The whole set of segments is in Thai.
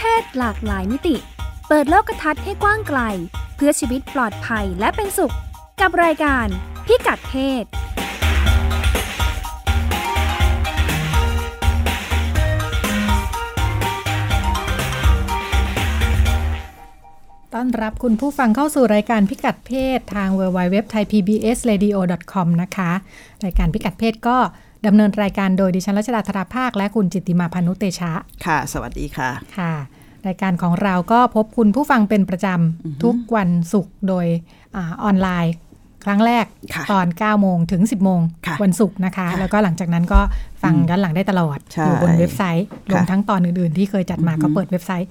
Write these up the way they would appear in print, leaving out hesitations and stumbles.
เพศหลากหลายมิติเปิดโลกทัศน์ให้กว้างไกลเพื่อชีวิตปลอดภัยและเป็นสุขกับรายการพิกัดเพศต้อนรับคุณผู้ฟังเข้าสู่รายการพิกัดเพศทาง www.thaipbsradio.com นะคะรายการพิกัดเพศก็ดำเนินรายการโดยดิฉันรัชดาธราภาคและคุณจิตติมาพานุเตชะค่ะสวัสดีค่ะค่ะรายการของเราก็พบคุณผู้ฟังเป็นประจำทุกวันศุกร์โดยออนไลน์ครั้งแรกตอน 9 โมงถึง 10 โมงวันศุกร์นะคะแล้วก็หลังจากนั้นก็ฟังย้อนหลังได้ตลอดอยู่บนเว็บไซต์รวมทั้งตอนอื่นๆที่เคยจัดมาก็เปิดเว็บไซต์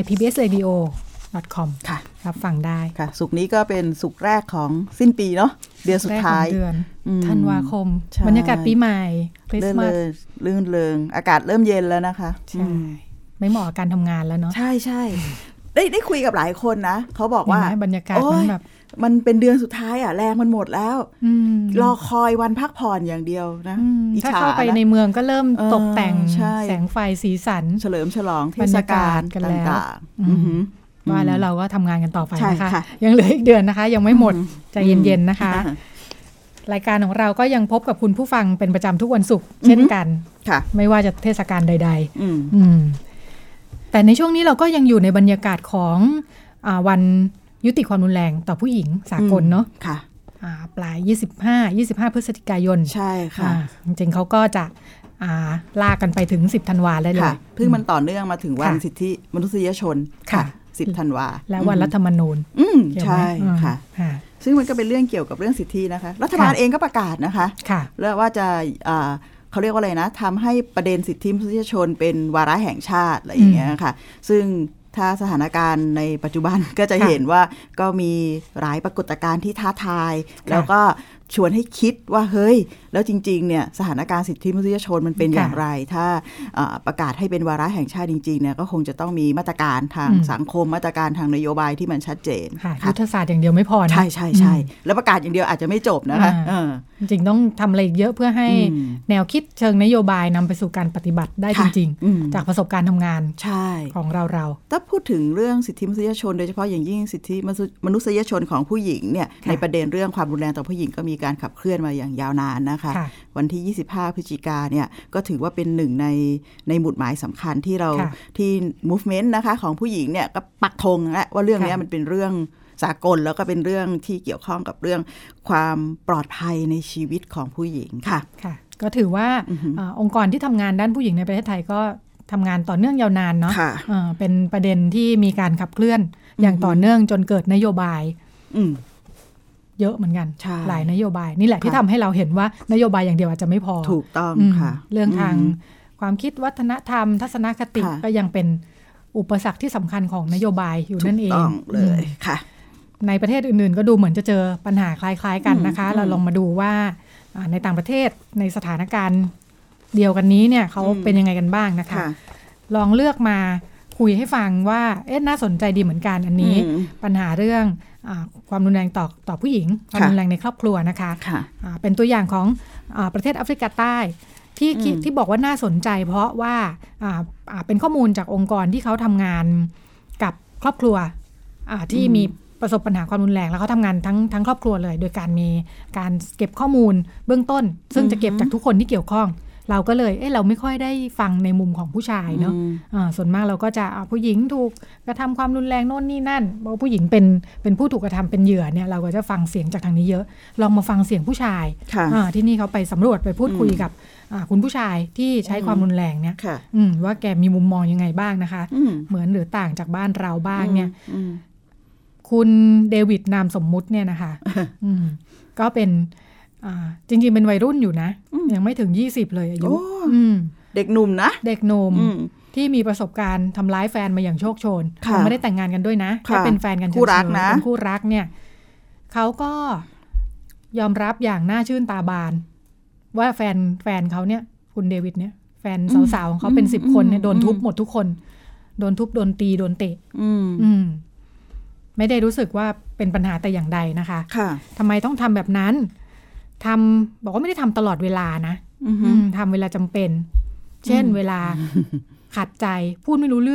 thaipbsradio.com รับฟังได้ค่ะศุกร์นี้ก็เป็นศุกร์แรกของสิ้นปีเนาะเดือนสุดท้ายเดือนธันวาคมบรรยากาศปีใหม่คริสต์มาสลื่นเริงอากาศเริ่มเย็นแล้วนะคะใช่ไม่เหมาะกับการทำงานแล้วเนาะใช่ได้คุยกับหลายคนนะเขาบอกว่าบรรยากาศมันแบบมันเป็นเดือนสุดท้ายอ่ะแรงมันหมดแล้วรอคอยวันพักผ่อนอย่างเดียวนะถ้าเข้าไปในเมืองก็เริ่มตกแต่งแสงไฟสีสันเฉลิมฉลองเทศกาลกันแล้วว่าแล้วเราก็ทำงานกันต่อไปนะคะยังเหลืออีกเดือนนะคะยังไม่หมดใจเย็นๆนะคะรายการของเราก็ยังพบกับคุณผู้ฟังเป็นประจำทุกวันศุกร์เช่นกันไม่ว่าจะเทศกาลใดๆแต่ในช่วงนี้เราก็ยังอยู่ในบรรยากาศของวันยุติความรุนแรงต่อผู้หญิงสากลเนาะปลาย25พฤศจิกายนใช่ค่ะจริงๆเขาก็จะลากกันไปถึง10ธันวาได้เลยเพิ่งมันต่อเนื่องมาถึงวันสิทธิมนุษยชนค่ะ10ธันวาและวันรัฐธรรมนูญใช่ค่ะซึ่งมันก็เป็นเรื่องเกี่ยวกับเรื่องสิทธินะคะรัฐบาลเองก็ประกาศนะคะแล้วว่าจะเขาเรียกว่าอะไรนะทำให้ประเด็นสิทธิมนุษยชนเป็นวาระแห่งชาติอะไรอย่างเงี้ยค่ะซึ่งถ้าสถานการณ์ในปัจจุบันก็จะเห็นว่าก็มีหลายปรากฏการณ์ที่ท้าทายแล้วก็ชวนให้คิดว่าเฮ้ยแล้วจริงๆเนี่ยสถานการณ์สิทธิมนุษยชนมันเป็นอย่างไรถ้าประกาศให้เป็นวาระแห่งชาติจริงๆเนี่ยก็คงจะต้องมีมาตรการทางสังคมมาตรการทางนโยบายที่มันชัดเจนยุทธศาสตร์อย่างเดียวไม่พอนะใช่แล้วประกาศอย่างเดียวอาจจะไม่จบนะคะจริงๆต้องทำอะไรเยอะเพื่อให้แนวคิดเชิงนโยบายนำไปสู่การปฏิบัติได้จริงๆจากประสบการณ์ทำงานของเราถ้าพูดถึงเรื่องสิทธิมนุษยชนโดยเฉพาะอย่างยิ่งสิทธิมนุษยชนของผู้หญิงเนี่ยในประเด็นเรื่องความรุนแรงต่อผู้หญิงก็มีการขับเคลื่อนมาอย่างยาวนานนะคะวันที่25พฤศจิกายนเนี่ยก็ถือว่าเป็นหนึ่งในหมุดหมายสำคัญที่เราที่ movement นะคะของผู้หญิงเนี่ยก็ปักธงแล้วว่าเรื่องนี้มันเป็นเรื่องสากลแล้วก็เป็นเรื่องที่เกี่ยวข้องกับเรื่องความปลอดภัยในชีวิตของผู้หญิงค่ะก็ถือว่าองค์กรที่ทำงานด้านผู้หญิงในประเทศไทยก็ทำงานต่อเนื่องยาวนานเนาะเป็นประเด็นที่มีการขับเคลื่อนอย่างต่อเนื่องจนเกิดนโยบายเยอะเหมือนกันหลายนโยบายนี่แหละที่ทำให้เราเห็นว่านโยบายอย่างเดียวอาจจะไม่พอถูกต้องค่ะเรื่องทางความคิดวัฒนธรรมทัศนคติก็ยังเป็นอุปสรรคที่สำคัญของนโยบายอยู่นั่นเองถูกต้องเลยค่ะในประเทศอื่นๆก็ดูเหมือนจะเจอปัญหาคล้ายๆกันนะคะเราลองมาดูว่าในต่างประเทศในสถานการณ์เดียวกันนี้เนี่ยเขาเป็นยังไงกันบ้างนะคะลองเลือกมาคุยให้ฟังว่าน่าสนใจดีเหมือนกันอันนี้ปัญหาเรื่องความรุนแรงต่อผู้หญิงความรุนแรงในครอบครัวนะคะเป็นตัวอย่างของประเทศแอฟริกาใต้ที่บอกว่าน่าสนใจเพราะว่าเป็นข้อมูลจากองค์กรที่เขาทำงานกับครอบครัวที่มีประสบปัญหาความรุนแรงแล้วเขาทำงานทั้งครอบครัวเลยโดยการมีการเก็บข้อมูลเบื้องต้นซึ่งจะเก็บจากทุกคนที่เกี่ยวข้องเราก็เลยเราไม่ค่อยได้ฟังในมุมของผู้ชายเนาะส่วนมากเราก็จะผู้หญิงถูกกระทำความรุนแรงโน่นนี่นั่นเพราะผู้หญิงเป็นผู้ถูกกระทำเป็นเหยื่อเนี่ยเราก็จะฟังเสียงจากทางนี้เยอะลองมาฟังเสียงผู้ชายที่นี่เขาไปสำรวจไปพูดคุยกับคุณผู้ชายที่ใช้ความรุนแรงเนี่ยว่าแกมีมุมมองยังไงบ้างนะคะเหมือนหรือต่างจากบ้านเราบ้างเนี่ยคุณเดวิดนามสมมุติเนี่ยนะคะก็เป็นจริงๆเป็นวัยรุ่นอยู่นะยังไม่ถึง20เลยอายุเด็กหนุ่มนะเด็กหนุ่มที่มีประสบการณ์ทำร้ายแฟนมาอย่างโชคโชนไม่ได้แต่งงานกันด้วยนะแค่เป็นแฟนกันเฉยๆเป็นคู่รักเนี่ยเขาก็ยอมรับอย่างน่าชื่นตาบานว่าแฟนเขาเนี่ยคุณเดวิดเนี่ยแฟนสาวๆของเขาเป็น10คนเนี่ยโดนทุบหมดทุกคนโดนทุบโดนตีโดนเตะไม่ได้รู้สึกว่าเป็นปัญหาแต่อย่างใดนะคะทำไมต้องทำแบบนั้นบอกว่าไม่ได้ทำตลอดเวลานะทำเวลาจำเป็นเช่นเวลาขัดใจพูดไม่รู้เรื่อง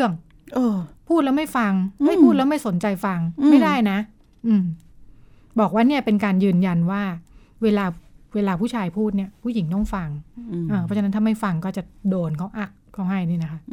พูดแล้วไม่ฟังไม่พูดแล้วไม่สนใจฟังไม่ได้นะบอกว่าเนี่ยเป็นการยืนยันว่าเวลาผู้ชายพูดเนี่ยผู้หญิงต้องฟังเพราะฉะนั้นถ้าไม่ฟังก็จะโดนเขาอักเขาให้นี่นะคะ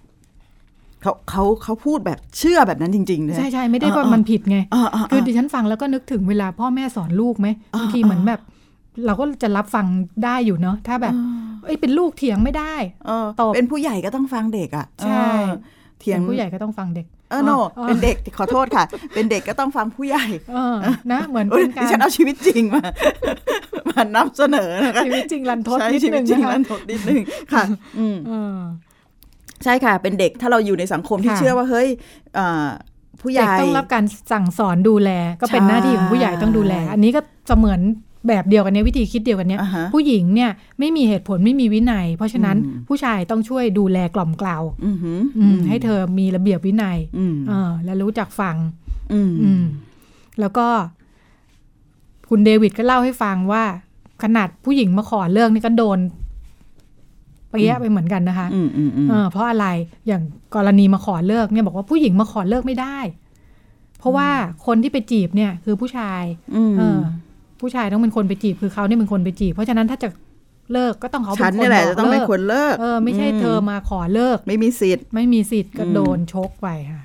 เขาพูดแบบเชื่อแบบนั้นจริงๆเลยใช่ๆไม่ได้ว่ามันผิดไงคือดิฉันฟังแล้วก็นึกถึงเวลาพ่อแม่สอนลูกไหมบางทีเหมือนแบบเราก็จะรับฟังได้อยู่เนาะถ้าแบบเป็นลูกเถียงไม่ได้เป็นผู้ใหญ่ก็ต้องฟังเด็กอ่ะใช่เถียงผู้ใหญ่ก็ต้องฟังเด็กโนเป็นเด็กขอโทษค่ะเป็นเด็กก็ต้องฟังผู้ใหญ่นะเหมือนเป็นการฉันเอาชีวิตจริงมานำเสนอนะคะชีวิตจริงรันทดนิดนึงรันทดนิดนึงค่ะใช่ค่ะเป็นเด็กถ้าเราอยู่ในสังคมที่เชื่อว่าเฮ้ยผู้ใหญ่ต้องรับการสั่งสอนดูแลก็เป็นหน้าที่ของผู้ใหญ่ต้องดูแลอันนี้ก็จะเหมือนแบบเดียวกันเนี่ยวิธีคิดเดียวกันเนี่ยผู้หญิงเนี่ยไม่มีเหตุผลไม่มีวินัยเพราะฉะนั้นผู้ชายต้องช่วยดูแลกล่อมเกลาให้เธอมีระเบียบวินัยและรู้จักฟังแล้วก็คุณเดวิดก็เล่าให้ฟังว่าขนาดผู้หญิงมาขอเลิกนี่ก็โดนเปี้ยไปเหมือนกันนะคะเพราะอะไรอย่างกรณีมาขอเลิกเนี่ยบอกว่าผู้หญิงมาขอเลิกไม่ได้เพราะว่าคนที่ไปจีบเนี่ยคือผู้ชายผู้ชายต้องเป็นคนไปจีบคือเขาเนี่ยเป็นคนไปจีบเพราะฉะนั้นถ้าจะเลิกก็ต้องเขาเป็นคนบอกเลิกต้องเป็นคนเลิกไม่ใช่เธอมาขอเลิกไม่มีสิทธิ์ก็โดนชกไปค่ะ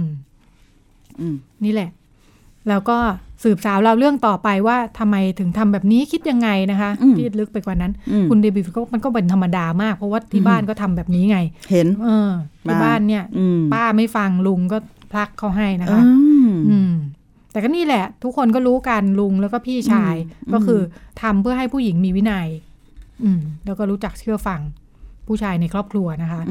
นี่แหละแล้วก็สืบสาวเราเรื่องต่อไปว่าทำไมถึงทำแบบนี้คิดยังไงนะคะที่ลึกไปกว่านั้นคุณเดวิดก็มันก็เป็นธรรมดามากเพราะว่าที่บ้านก็ทำแบบนี้ไงเห็นที่บ้านเนี่ยป้าไม่ฟังลุงก็พลักเขาให้นะคะแต่ก็นี่แหละทุกคนก็รู้กันลุงแล้วก็พี่ชายก็คือทำเพื่อให้ผู้หญิงมีวินัยแล้วก็รู้จักเชื่อฟังผู้ชายในครอบครัวนะคะ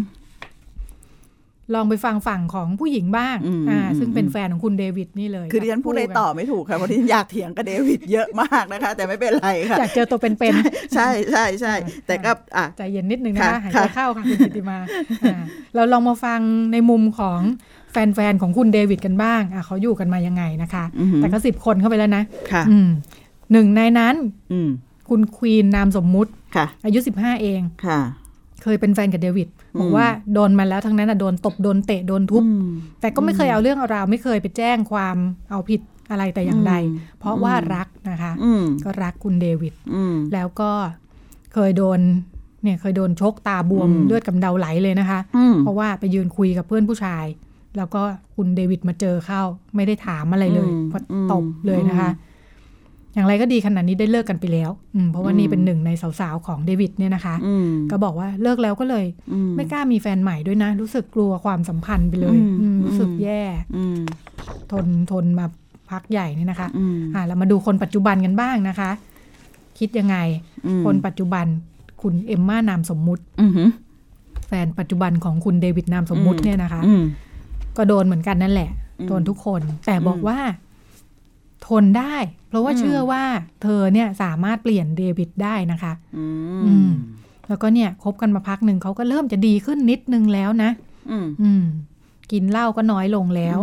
ลองไปฟังฝั่งของผู้หญิงบ้างซึ่งเป็นแฟนของคุณเดวิดนี่เลยคือดิฉันพูดอะไรต่อไม่ถูกค่ะเพราะดิฉันอยากเถียงกับเดวิดเยอะมากนะคะแต่ไม่เป็นไรค่ะอยากเจอตัวเป็นๆใช่แต่ก็ใจเย็นนิดนึงนะคะหายใจเข้าค่ะคุณจิตติมาเราลองมาฟังในมุมของแฟนๆของคุณเดวิดกันบ้างเขาอยู่กันมายังไงนะคะแต่ก็10 คนเข้าไปแล้วนะหนึ่งในนั้นคุณควีนนามสมมุติอายุ15เองเคยเป็นแฟนกับเดวิดบอกว่าโดนมาแล้วทั้งนั้นโดนตบโดนเตะโดนทุบแต่ก็ไม่เคยเอาเรื่องเอาราวไม่เคยไปแจ้งความเอาผิดอะไรแต่อย่างใดเพราะว่ารักนะคะก็รักคุณเดวิดแล้วก็เคยโดนชกตาบวมเลือดกำเดาไหลเลยนะคะเพราะว่าไปยืนคุยกับเพื่อนผู้ชายแล้วก็คุณเดวิดมาเจอเข้าไม่ได้ถามอะไรเลยพอตบเลยนะคะอย่างไรก็ดีขนาดนี้ได้เลิกกันไปแล้วเพราะว่านี่เป็นหนึ่งในสาวๆของเดวิดเนี่ยนะคะก็บอกว่าเลิกแล้วก็เลยไม่กล้ามีแฟนใหม่ด้วยนะรู้สึกกลัวความสัมพันธ์ไปเลยรู้สึกแย่ทนมาพักใหญ่นี่นะคะเรามาดูคนปัจจุบันกันบ้างนะคะคิดยังไงคนปัจจุบันคุณเอมม่านามสมมุติแฟนปัจจุบันของคุณเดวิดนามสมมุติเนี่ยนะคะก็โดนเหมือนกันนั่นแหละโดนทุกคนแต่บอกว่าทนได้เพราะว่าเชื่อว่าเธอเนี่ยสามารถเปลี่ยนเดวิดได้นะคะแล้วก็เนี่ยคบกันมาพักหนึ่งเขาก็เริ่มจะดีขึ้นนิดนึงแล้วนะกินเหล้าก็น้อยลงแล้ว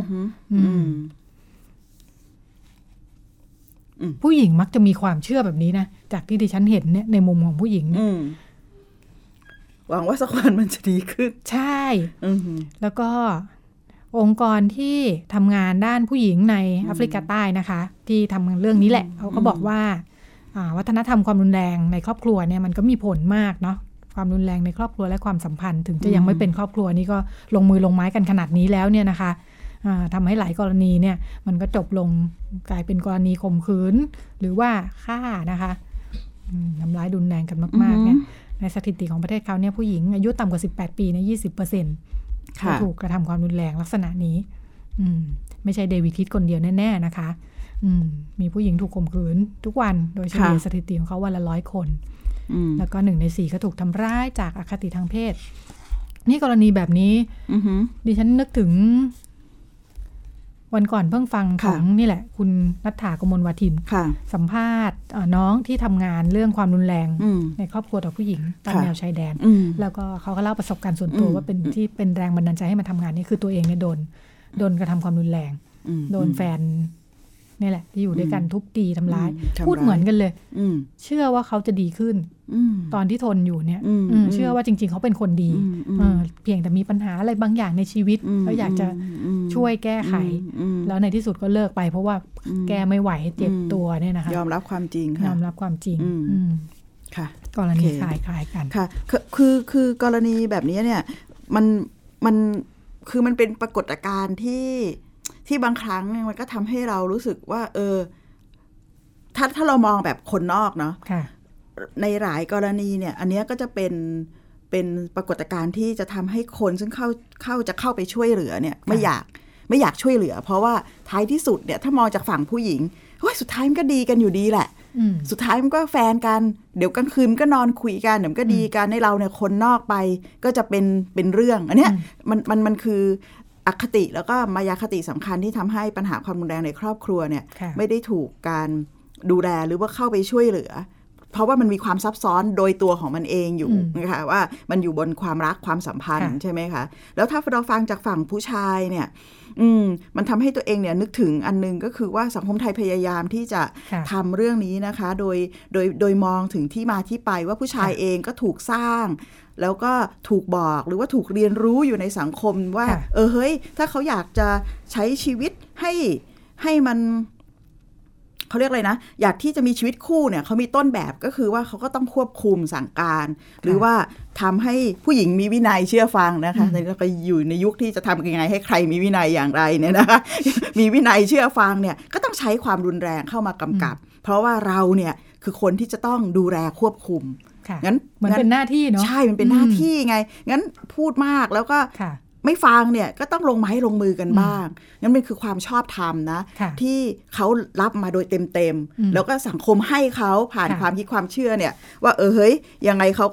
ผู้หญิงมักจะมีความเชื่อแบบนี้นะจากที่ดิฉันเห็นเนี่ยในมุมของผู้หญิงเนี่ยหวังว่าสักวันมันจะดีขึ้นใช่แล้วก็องค์กรที่ทำงานด้านผู้หญิงในแอฟริกาใต้นะคะที่ทำเรื่องนี้แหละเขาก็บอกว่าวัฒนธรรมความรุนแรงในครอบครัวเนี่ยมันก็มีผลมากเนาะความรุนแรงในครอบครัวและความสัมพันธ์ถึงจะยังไม่เป็นครอบครัวนี้ก็ลงมือลงไม้กันขนาดนี้แล้วเนี่ยนะคะทำให้หลายกรณีเนี่ยมันก็จบลงกลายเป็นกรณีข่มขืนหรือว่าฆ่านะคะทำร้ายรุนแรงกันมากๆเนี่ยในสถิติของประเทศเขาเนี่ยผู้หญิงอายุต่ำกว่า18ปีเนี่ย 20%ถูกกระทำความรุนแรงลักษณะนี้ไม่ใช่เดวิดคิดคนเดียวแน่ๆนะคะมีผู้หญิงถูกข่มขืนทุกวันโดยเฉลี่ยสถิติของเขาวันละ100 คนแล้วก็1 ใน 4ก็ถูกทำร้ายจากอคติทางเพศนี่กรณีแบบนี้ดิฉันนึกถึงวันก่อนเพิ่งฟังของนี่แหละคุณณัฐฐากมลวาทินสัมภาษณ์น้องที่ทำงานเรื่องความรุนแรงในครอบครัวต่อผู้หญิงตามแนวชายแดนแล้วก็เขาก็เล่าประสบการณ์ส่วนตัวว่าเป็นที่เป็นแรงบันดาลใจให้มาทำงานนี่คือตัวเองเนี่ยโดนกระทำความรุนแรงโดนแฟนนี่แหละที่อยู่ด้วยกันทุบตีทำร้ายพูดเหมือนกันเลยเชื่อว่าเขาจะดีขึ้นตอนที่ทนอยู่เนี่ยเชื่อว่าจริงๆเขาเป็นคนดีเพียงแต่มีปัญหาอะไรบางอย่างในชีวิตเขาอยากจะช่วยแก้ไขแล้วในที่สุดก็เลิกไปเพราะว่าแก้ไม่ไหวเจ็บตัวเนี่ยนะคะยอมรับความจริงค่ะยอมรับความจริงค่ะกรณีคล้ายๆกันค่ะคือกรณีแบบนี้เนี่ยมันคือมันเป็นปรากฏการณ์ที่บางครั้งมันก็ทำให้เรารู้สึกว่าถ้าเรามองแบบคนนอกเนาะในหลายกรณีเนี่ยอันนี้ก็จะเป็นปรากฏการณ์ที่จะทำให้คนซึ่งจะเข้าไปช่วยเหลือเนี่ยไม่อยากช่วยเหลือเพราะว่าท้ายที่สุดเนี่ยถ้ามองจากฝั่งผู้หญิงสุดท้ายมันก็ดีกันอยู่ดีแหละสุดท้ายมันก็แฟนกันเดี๋ยวกลางคืนก็นอนคุยกันเดี๋ยวก็ดีกันในเราเนี่ยคนนอกไปก็จะเป็นเรื่องอันเนี้ยมันคืออคติแล้วก็มายาคติสำคัญที่ทำให้ปัญหาความรุนแรงในครอบครัวเนี่ยไม่ได้ถูกการดูแลหรือว่าเข้าไปช่วยเหลือเพราะว่ามันมีความซับซ้อนโดยตัวของมันเองอยู่นะคะว่ามันอยู่บนความรักความสัมพันธ์ใช่ไหมคะแล้วถ้าเราฟังจากฝั่งผู้ชายเนี่ยมันทำให้ตัวเองเนี่ยนึกถึงอันนึงก็คือว่าสังคมไทยพยายามที่จะทำเรื่องนี้นะคะโดยมองถึงที่มาที่ไปว่าผู้ชายเองก็ถูกสร้างแล้วก็ถูกบอกหรือว่าถูกเรียนรู้อยู่ในสังคมว่าเฮ้ยถ้าเขาอยากจะใช้ชีวิตให้มันเขาเรียกอะไรนะอยากที่จะมีชีวิตคู่เนี่ยเขามีต้นแบบก็คือว่าเขาก็ต้องควบคุมสั่งการหรือว่าทำให้ผู้หญิงมีวินัยเชื่อฟังนะคะเราก็อยู่ในยุคที่จะทำยังไงให้ใครมีวินัยอย่างไรเนี่ยนะคะมีวินัยเชื่อฟังเนี่ยก็ต้องใช้ความรุนแรงเข้ามากำกับเพราะว่าเราเนี่ยคือคนที่จะต้องดูแลควบคุมงั้นมันเป็นหน้าที่เนาะใช่มันเป็นหน้าที่ไงงั้นพูดมากแล้วก็ไม่ฟังเนี่ยก็ต้องลงไม้ลงมือกันบ้างนั่นเป็นคือความชอบธรรมนะที่เขารับมาโดยเต็มๆแล้วก็สังคมให้เขาผ่านความคิดความเชื่อเนี่ยว่าเฮ้ยยังไงเขาก็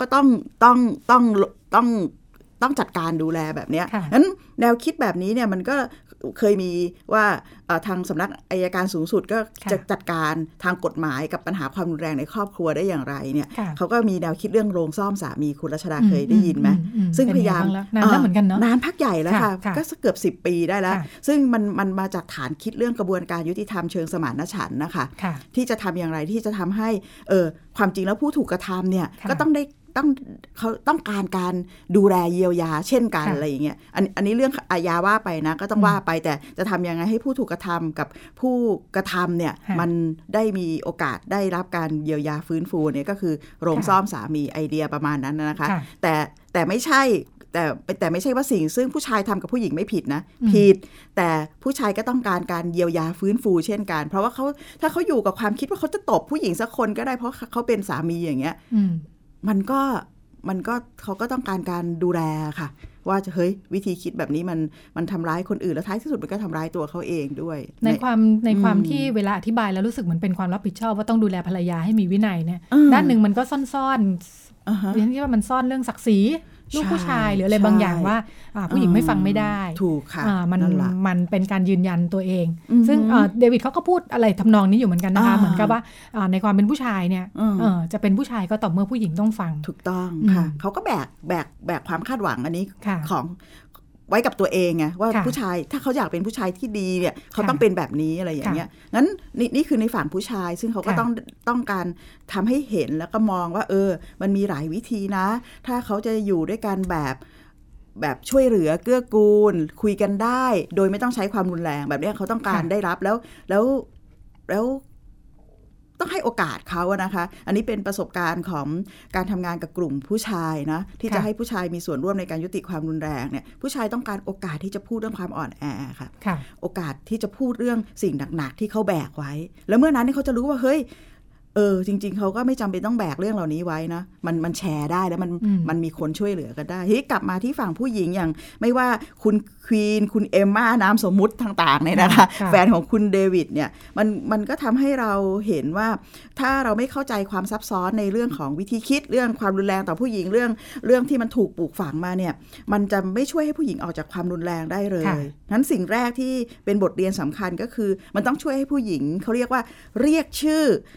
ต้องจัดการดูแลแบบนี้งั้นแนวคิดแบบนี้เนี่ยมันก็เคยมีว่าทางสำนักอัยการสูงสุดก็จะจัดการทางกฎหมายกับปัญหาความรุนแรงในครอบครัวได้อย่างไรเนี่ยเขาก็มีแนวคิดเรื่องโรงซ่อมสามีคุณรัชดาเคยได้ยินไหมซึ่งพยายามนานแล้วเหมือนกันเนาะนานพักใหญ่แล้วค่ะก็เกือบ10 ปีได้แล้วซึ่งมันมาจากฐานคิดเรื่องกระบวนการยุติธรรมเชิงสมานฉันท์นะคะที่จะทำอย่างไรที่จะทำให้ความจริงแล้วผู้ถูกกระทำเนี่ยก็เขาต้องการดูแลเยียวยาเช่นกันอะไรอย่างเงี้ยอันนี้เรื่องอาญาว่าไปนะก็ต้องว่าไปแต่จะทำยังไงให้ผู้ถูกกระทำกับผู้กระทำเนี่ยมันได้มีโอกาสได้รับการเยียวยาฟื้นฟูเนี่ยก็คือโรงซ่อมสามีไอเดียประมาณนั้นนะคะแต่ไม่ใช่แต่ไม่ใช่ว่าสิ่งซึ่งผู้ชายทำกับผู้หญิงไม่ผิดนะผิดแต่ผู้ชายก็ต้องการเยียวยาฟื้นฟูเช่นกันเพราะว่าถ้าเขาอยู่กับความคิดว่าเขาจะตบผู้หญิงสักคนก็ได้เพราะเขาเป็นสามีอย่างเงี้ยมันก็เขาก็ต้องการดูแลค่ะว่าจะเฮ้ยวิธีคิดแบบนี้มันทำร้ายคนอื่นแล้วท้ายที่สุดมันก็ทำร้ายตัวเขาเองด้วยในความที่เวลาอธิบายแล้วรู้สึกเหมือนเป็นความรับผิดชอบว่าต้องดูแลภรรยาให้มีวินัยเนี่ยด้านหนึ่งมันก็ซ่อนเรียนคิดว่ามันซ่อนเรื่องศักดิ์ศรีลูกผู้ชายหรืออะไรบางอย่างว่าผู้หญิงไม่ฟังไม่ได้ถูกค่ะมันเป็นการยืนยันตัวเองซึ่งเดวิดเขาก็พูดอะไรทำนองนี้อยู่เหมือนกันนะคะเหมือนกับว่าในความเป็นผู้ชายเนี่ยจะเป็นผู้ชายก็ต่อเมื่อผู้หญิงต้องฟังถูกต้องค่ะเขาก็แบกความคาดหวังอันนี้ของไว้กับตัวเองไงว่าผู้ชายถ้าเขาอยากเป็นผู้ชายที่ดีเนี่ยเขาต้องเป็นแบบนี้อะไรอย่างเงี้ยงั้นนี่คือในฝั่งผู้ชายซึ่งเขาก็ต้องการทำให้เห็นแล้วก็มองว่ามันมีหลายวิธีนะถ้าเขาจะอยู่ด้วยกันแบบช่วยเหลือเกื้อกูลคุยกันได้โดยไม่ต้องใช้ความรุนแรงแบบนี้เขาต้องการได้รับแล้วต้องให้โอกาสเขาอะนะคะอันนี้เป็นประสบการณ์ของการทำงานกับกลุ่มผู้ชายนะที่จะให้ผู้ชายมีส่วนร่วมในการยุติความรุนแรงเนี่ยผู้ชายต้องการโอกาสที่จะพูดเรื่องความอ่อนแอค่ะโอกาสที่จะพูดเรื่องสิ่งหนักๆที่เขาแบกไว้แล้วเมื่อนั้นเขาจะรู้ว่าเฮ้ยจริงๆเขาก็ไม่จำเป็นต้องแบกเรื่องเหล่านี้ไว้นะมันแชร์ได้แล้วมันมีคนช่วยเหลือกันได้ที่กลับมาที่ฝั่งผู้หญิงอย่างไม่ว่าคุณควีนคุณเอมม่านามสมมุติต่างๆเนี่ยนะคะแฟนของคุณเดวิดเนี่ยมันก็ทำให้เราเห็นว่าถ้าเราไม่เข้าใจความซับซ้อนในเรื่องของวิธีคิดเรื่องความรุนแรงต่อผู้หญิงเรื่องที่มันถูกปลูกฝังมาเนี่ยมันจะไม่ช่วยให้ผู้หญิงออกจากความรุนแรงได้เลยงั้นสิ่งแรกที่เป็นบทเรียนสำคัญก็คือมันต้องช่วยให้ผู้หญิงเขาเรียกว่าเรียกชื่อสถาน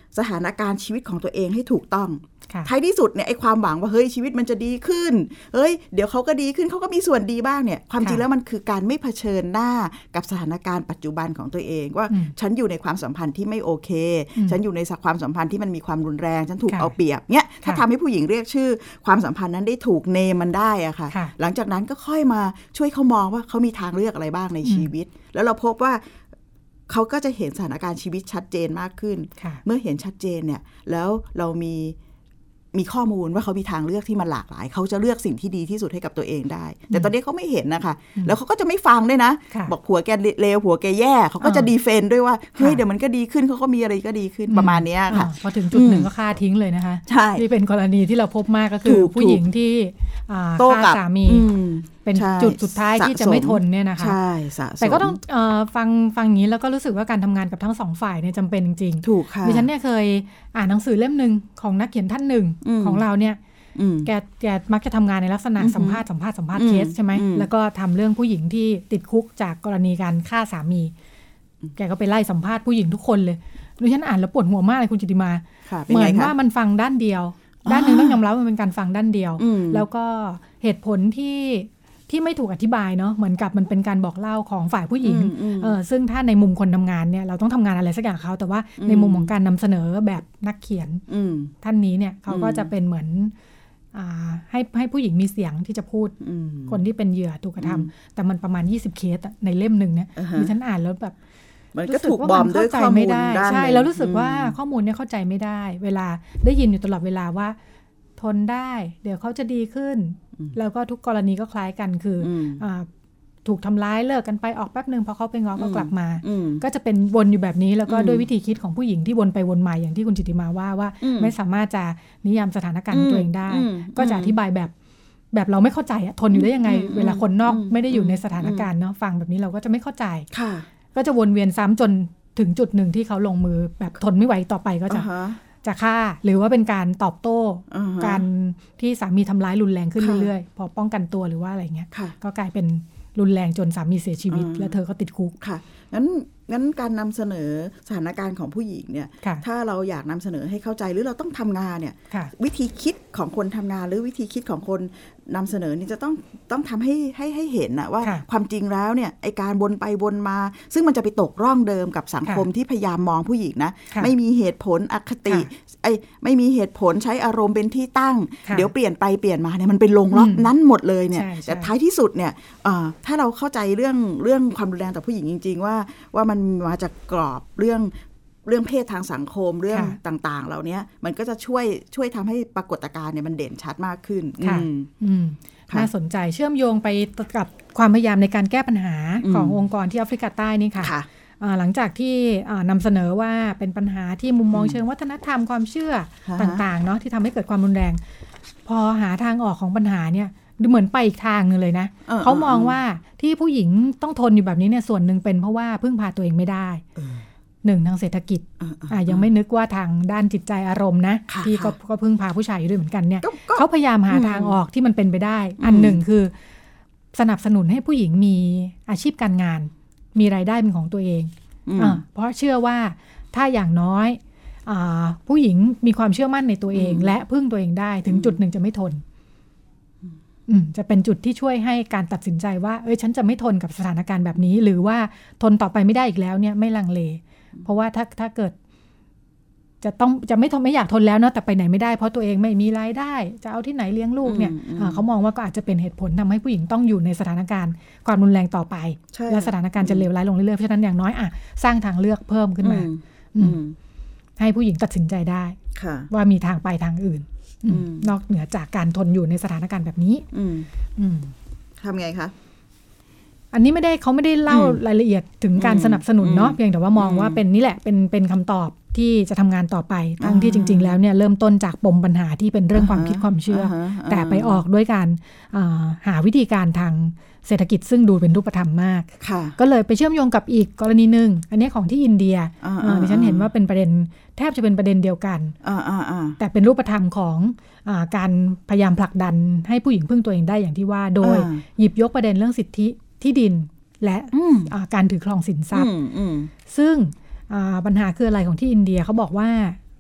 การณ์ชีวิตของตัวเองให้ถูกต้องท้ายที่สุดเนี่ยไอ้ความหวังว่าเฮ้ยชีวิตมันจะดีขึ้นเฮ้ยเดี๋ยวเขาก็ดีขึ้นเขาก็มีส่วนดีบ้างเนี่ยความจริงแล้วมันคือการไม่เผชิญหน้ากับสถานการณ์ปัจจุบันของตัวเองว่าฉันอยู่ในความสัมพันธ์ที่ไม่โอเคฉันอยู่ในความสัมพันธ์ที่มันมีความรุนแรงฉันถูกเอาเปรียบเนี่ยถ้าทำให้ผู้หญิงเรียกชื่อความสัมพันธ์นั้นได้ถูกเนมมันได้อะค่ะหลังจากนั้นก็ค่อยมาช่วยเขามองว่าเขามีทางเลือกอะไรบ้างในชีวิตแล้วเราพบว่าเขาก็จะเห็นสถานการณ์ชีวิตชัดเจนมากขึ้นเมื่อเห็นชัดเจนเนี่ยแล้วเรามีข้อมูลว่าเขามีทางเลือกที่มันหลากหลายเขาจะเลือกสิ่งที่ดีที่สุดให้กับตัวเองได้แต่ตอนนี้เขาไม่เห็นนะคะแล้วเขาก็จะไม่ฟังด้วยนะบอกผัวแกเลวผัวแกแย่เขาก็จะดีเฟนด้วยว่าเฮ้ยเดี๋ยวมันก็ดีขึ้นเขาก็มีอะไรก็ดีขึ้นประมาณนี้ค่ะพอถึงจุดหนึ่งก็ฆ่าทิ้งเลยนะคะใช่ที่เป็นกรณีที่เราพบมากก็คือผู้หญิงที่ฆ่าสามีเป็นจุดสุดท้ายที่จะไม่ทนเนี่ยนะคะใช่แต่ก็ต้องฟังอย่างนี้แล้วก็รู้สึกว่าการทำงานกับทั้งสองฝ่ายเนี่ยจำเป็นจริงๆถูกค่ะดิฉันเนี่ยเคยอ่านหนังสือเล่มนึงของนักเขียนท่านหนึ่งของเราเนี่ยแกมักจะทำงานในลักษณะสัมภาษณ์เคสใช่ไหมแล้วก็ทำเรื่องผู้หญิงที่ติดคุกจากกรณีการฆ่าสามีแกก็ไปไล่สัมภาษณ์ผู้หญิงทุกคนเลยดิฉันอ่านแล้วปวดหัวมากเลยคุณจิติมาเหมือนว่ามันฟังด้านเดียวด้านหนึ่งต้องยอมรับว่ามันเป็นการฟังด้านเดียวแล้วก็เหตุผลที่ไม่ถูกอธิบายเนาะเหมือนกับมันเป็นการบอกเล่าของฝ่ายผู้หญิงซึ่งถ้าในมุมคนทำงานเนี่ยเราต้องทำงานอะไรสักอย่างเขาแต่ว่าในมุมของการนำเสนอแบบนักเขียนท่านนี้เนี่ยเขาก็จะเป็นเหมือนให้ผู้หญิงมีเสียงที่จะพูดคนที่เป็นเหยื่อถูกกระทำแต่มันประมาณ20เคสในเล่มหนึ่งเนี่ยดิฉันอ่านแล้วแบบมันก็ถูกบอมด้วยข้อมูลด้านใช่แล้วรู้สึกว่าข้อมูลเนี่ยเข้าใจไม่ได้เวลาได้ยินอยู่ตลอดเวลาว่าทนได้เดี๋ยวเขาจะดีขึ้นแล้วก็ทุกกรณีก็คล้ายกันคือถูกทำร้ายเลิกกันไปออกแป๊บนึงพอเขาไปง้อก็กลับมาก็จะเป็นวนอยู่แบบนี้แล้วก็ด้วยวิธีคิดของผู้หญิงที่วนไปวนมาอย่างที่คุณจิติมาว่าไม่สามารถจะนิยามสถานการณ์ของตัวเองได้ก็จะอธิบายแบบเราไม่เข้าใจทนอยู่ได้ยังไงเวลาคนนอกไม่ได้อยู่ในสถานการณ์เนาะฟังแบบนี้เราก็จะไม่เข้าใจก็จะวนเวียนซ้ำจนถึงจุดหนึ่งที่เขาลงมือแบบทนไม่ไหวต่อไปก็จะฆ่าหรือว่าเป็นการตอบโต้การที่สามีทำร้ายรุนแรงขึ้นเรื่อยๆพอป้องกันตัวหรือว่าอะไรเงี้ยก็กลายเป็นรุนแรงจนสามีเสียชีวิตแล้วเธอก็ติดคุกค่ะงั้นการนำเสนอสถานการณ์ของผู้หญิงเนี่ยถ้าเราอยากนำเสนอให้เข้าใจหรือเราต้องทำงานเนี่ยวิธีคิดของคนทำงานหรือวิธีคิดของคนนำเสนอนี่จะต้องทำให้เห็นนะว่าความจริงแล้วเนี่ยไอการวนไปวนมาซึ่งมันจะไปตกร่องเดิมกับสังคมที่พยายามมองผู้หญิงนะไม่มีเหตุผลอคติไม่มีเหตุผลใช้อารมณ์เป็นที่ตั้งเดี๋ยวเปลี่ยนไปเปลี่ยนมาเนี่ยมันเป็นลงล็อกนั้นหมดเลยเนี่ยแต่ท้ายที่สุดเนี่ยถ้าเราเข้าใจเรื่องความรุนแรงต่อผู้หญิงจริงๆว่ามันมาจากกรอบเรื่องเพศทางสังคมเรื่องต่างๆเหล่านี้มันก็จะช่วยทำให้ปรากฏการณ์เนี่ยมันเด่นชัดมากขึ้นน่าสนใจเชื่อมโยงไปกับความพยายามในการแก้ปัญหาขององค์กรที่แอฟริกาใต้นี่ค่ะหลังจากที่นำเสนอว่าเป็นปัญหาที่มุมมองเชิงวัฒนธรรมความเชื่อต่างๆเนาะที่ทำให้เกิดความรุนแรงพอหาทางออกของปัญหาเนี่ยดูเหมือนไปอีกทางนึงเลยนะเขามองว่าที่ผู้หญิงต้องทนอยู่แบบนี้เนี่ยส่วนหนึ่งเป็นเพราะว่าพึ่งพาตัวเองไม่ได้หนึ่งทางเศรษฐกิจยังไม่นึกว่าทางด้านจิตใจอารมณ์นะที่ก็พึ่งพาผู้ชายอยู่ด้วยเหมือนกันเนี่ยเขาพยายามหาทางออกที่มันเป็นไปได้อันหนึ่งคือสนับสนุนให้ผู้หญิงมีอาชีพการงานมีรายได้เป็นของตัวเองเพราะเชื่อว่าถ้าอย่างน้อยผู้หญิงมีความเชื่อมั่นในตัวเองและพึ่งตัวเองได้ถึงจุดหนึ่งจะไม่ทนจะเป็นจุดที่ช่วยให้การตัดสินใจว่าฉันจะไม่ทนกับสถานการณ์แบบนี้หรือว่าทนต่อไปไม่ได้อีกแล้วเนี่ยไม่ลังเลเพราะว่าถ้าเกิดจะไม่อยากทนแล้วเนาะแต่ไปไหนไม่ได้เพราะตัวเองไม่มีรายได้จะเอาที่ไหนเลี้ยงลูกเนี่ยเขามองว่าก็อาจจะเป็นเหตุผลทำให้ผู้หญิงต้องอยู่ในสถานการณ์ความรุนแรงต่อไปและสถานการณ์จะเลวร้ายลงเรื่อยๆเพราะฉะนั้นอย่างน้อยสร้างทางเลือกเพิ่มขึ้นมาให้ผู้หญิงตัดสินใจได้ว่ามีทางไปทางอื่นนอกเหนือจากการทนอยู่ในสถานการณ์แบบนี้ทำไงคะอันนี้เขาไม่ได้เล่ารายละเอียดถึงการสนับสนุนเนาะเพียงแต่ว่ามองว่าเป็นนี่แหละเป็นคำตอบที่จะทำงานต่อไปทั้งที่จริงๆแล้วเนี่ยเริ่มต้นจากปมปัญหาที่เป็นเรื่องความคิดความเชื่อแต่ไปออกด้วยการหาวิธีการทางเศรษฐกิจซึ่งดูเป็นรูปธรรมมากก็เลยไปเชื่อมโยงกับอีกกรณีนึงอันนี้ของที่อินเดียดิฉันเห็นว่าเป็นประเด็นแทบจะเป็นประเด็นเดียวกันแต่เป็นรูปธรรมของการพยายามผลักดันให้ผู้หญิงพึ่งตัวเองได้อย่างที่ว่าโดยหยิบยกประเด็นเรื่องสิทธิที่ดินและการถือครองสินทรัพย์ซึ่งปัญหาคืออะไรของที่อินเดียเขาบอกว่า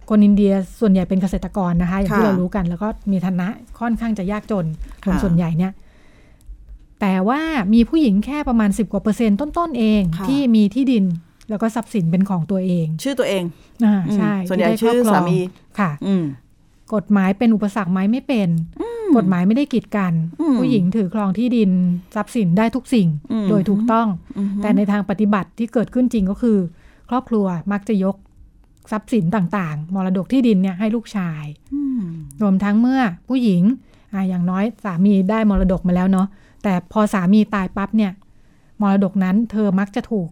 คนอินเดียส่วนใหญ่เป็นเกษตรกรนะคะอย่างที่เรารู้กันแล้วก็มีฐานะค่อนข้างจะยากจนคนส่วนใหญ่เนี่ยแต่ว่ามีผู้หญิงแค่ประมาณ10%กว่าต้นๆเองที่มีที่ดินแล้วก็ทรัพย์สินเป็นของตัวเองชื่อตัวเองใช่ส่วนใหญ่ชื่อสามีค่ะกฎหมายเป็นอุปสรรคไหมไม่เป็นกฎหมายไม่ได้กีดกันผู้หญิงถือครองที่ดินทรัพย์สินได้ทุกสิ่งโดยถูกต้องแต่ในทางปฏิบัติที่เกิดขึ้นจริงก็คือครอบครัวมักจะยกทรัพย์สินต่างๆมรดกที่ดินเนี่ยให้ลูกชายรวมทั้งเมื่อผู้หญิงอย่างน้อยสามีได้มรดกมาแล้วเนาะแต่พอสามีตายปั๊บเนี่ยมรดกนั้นเธอมักจะถูก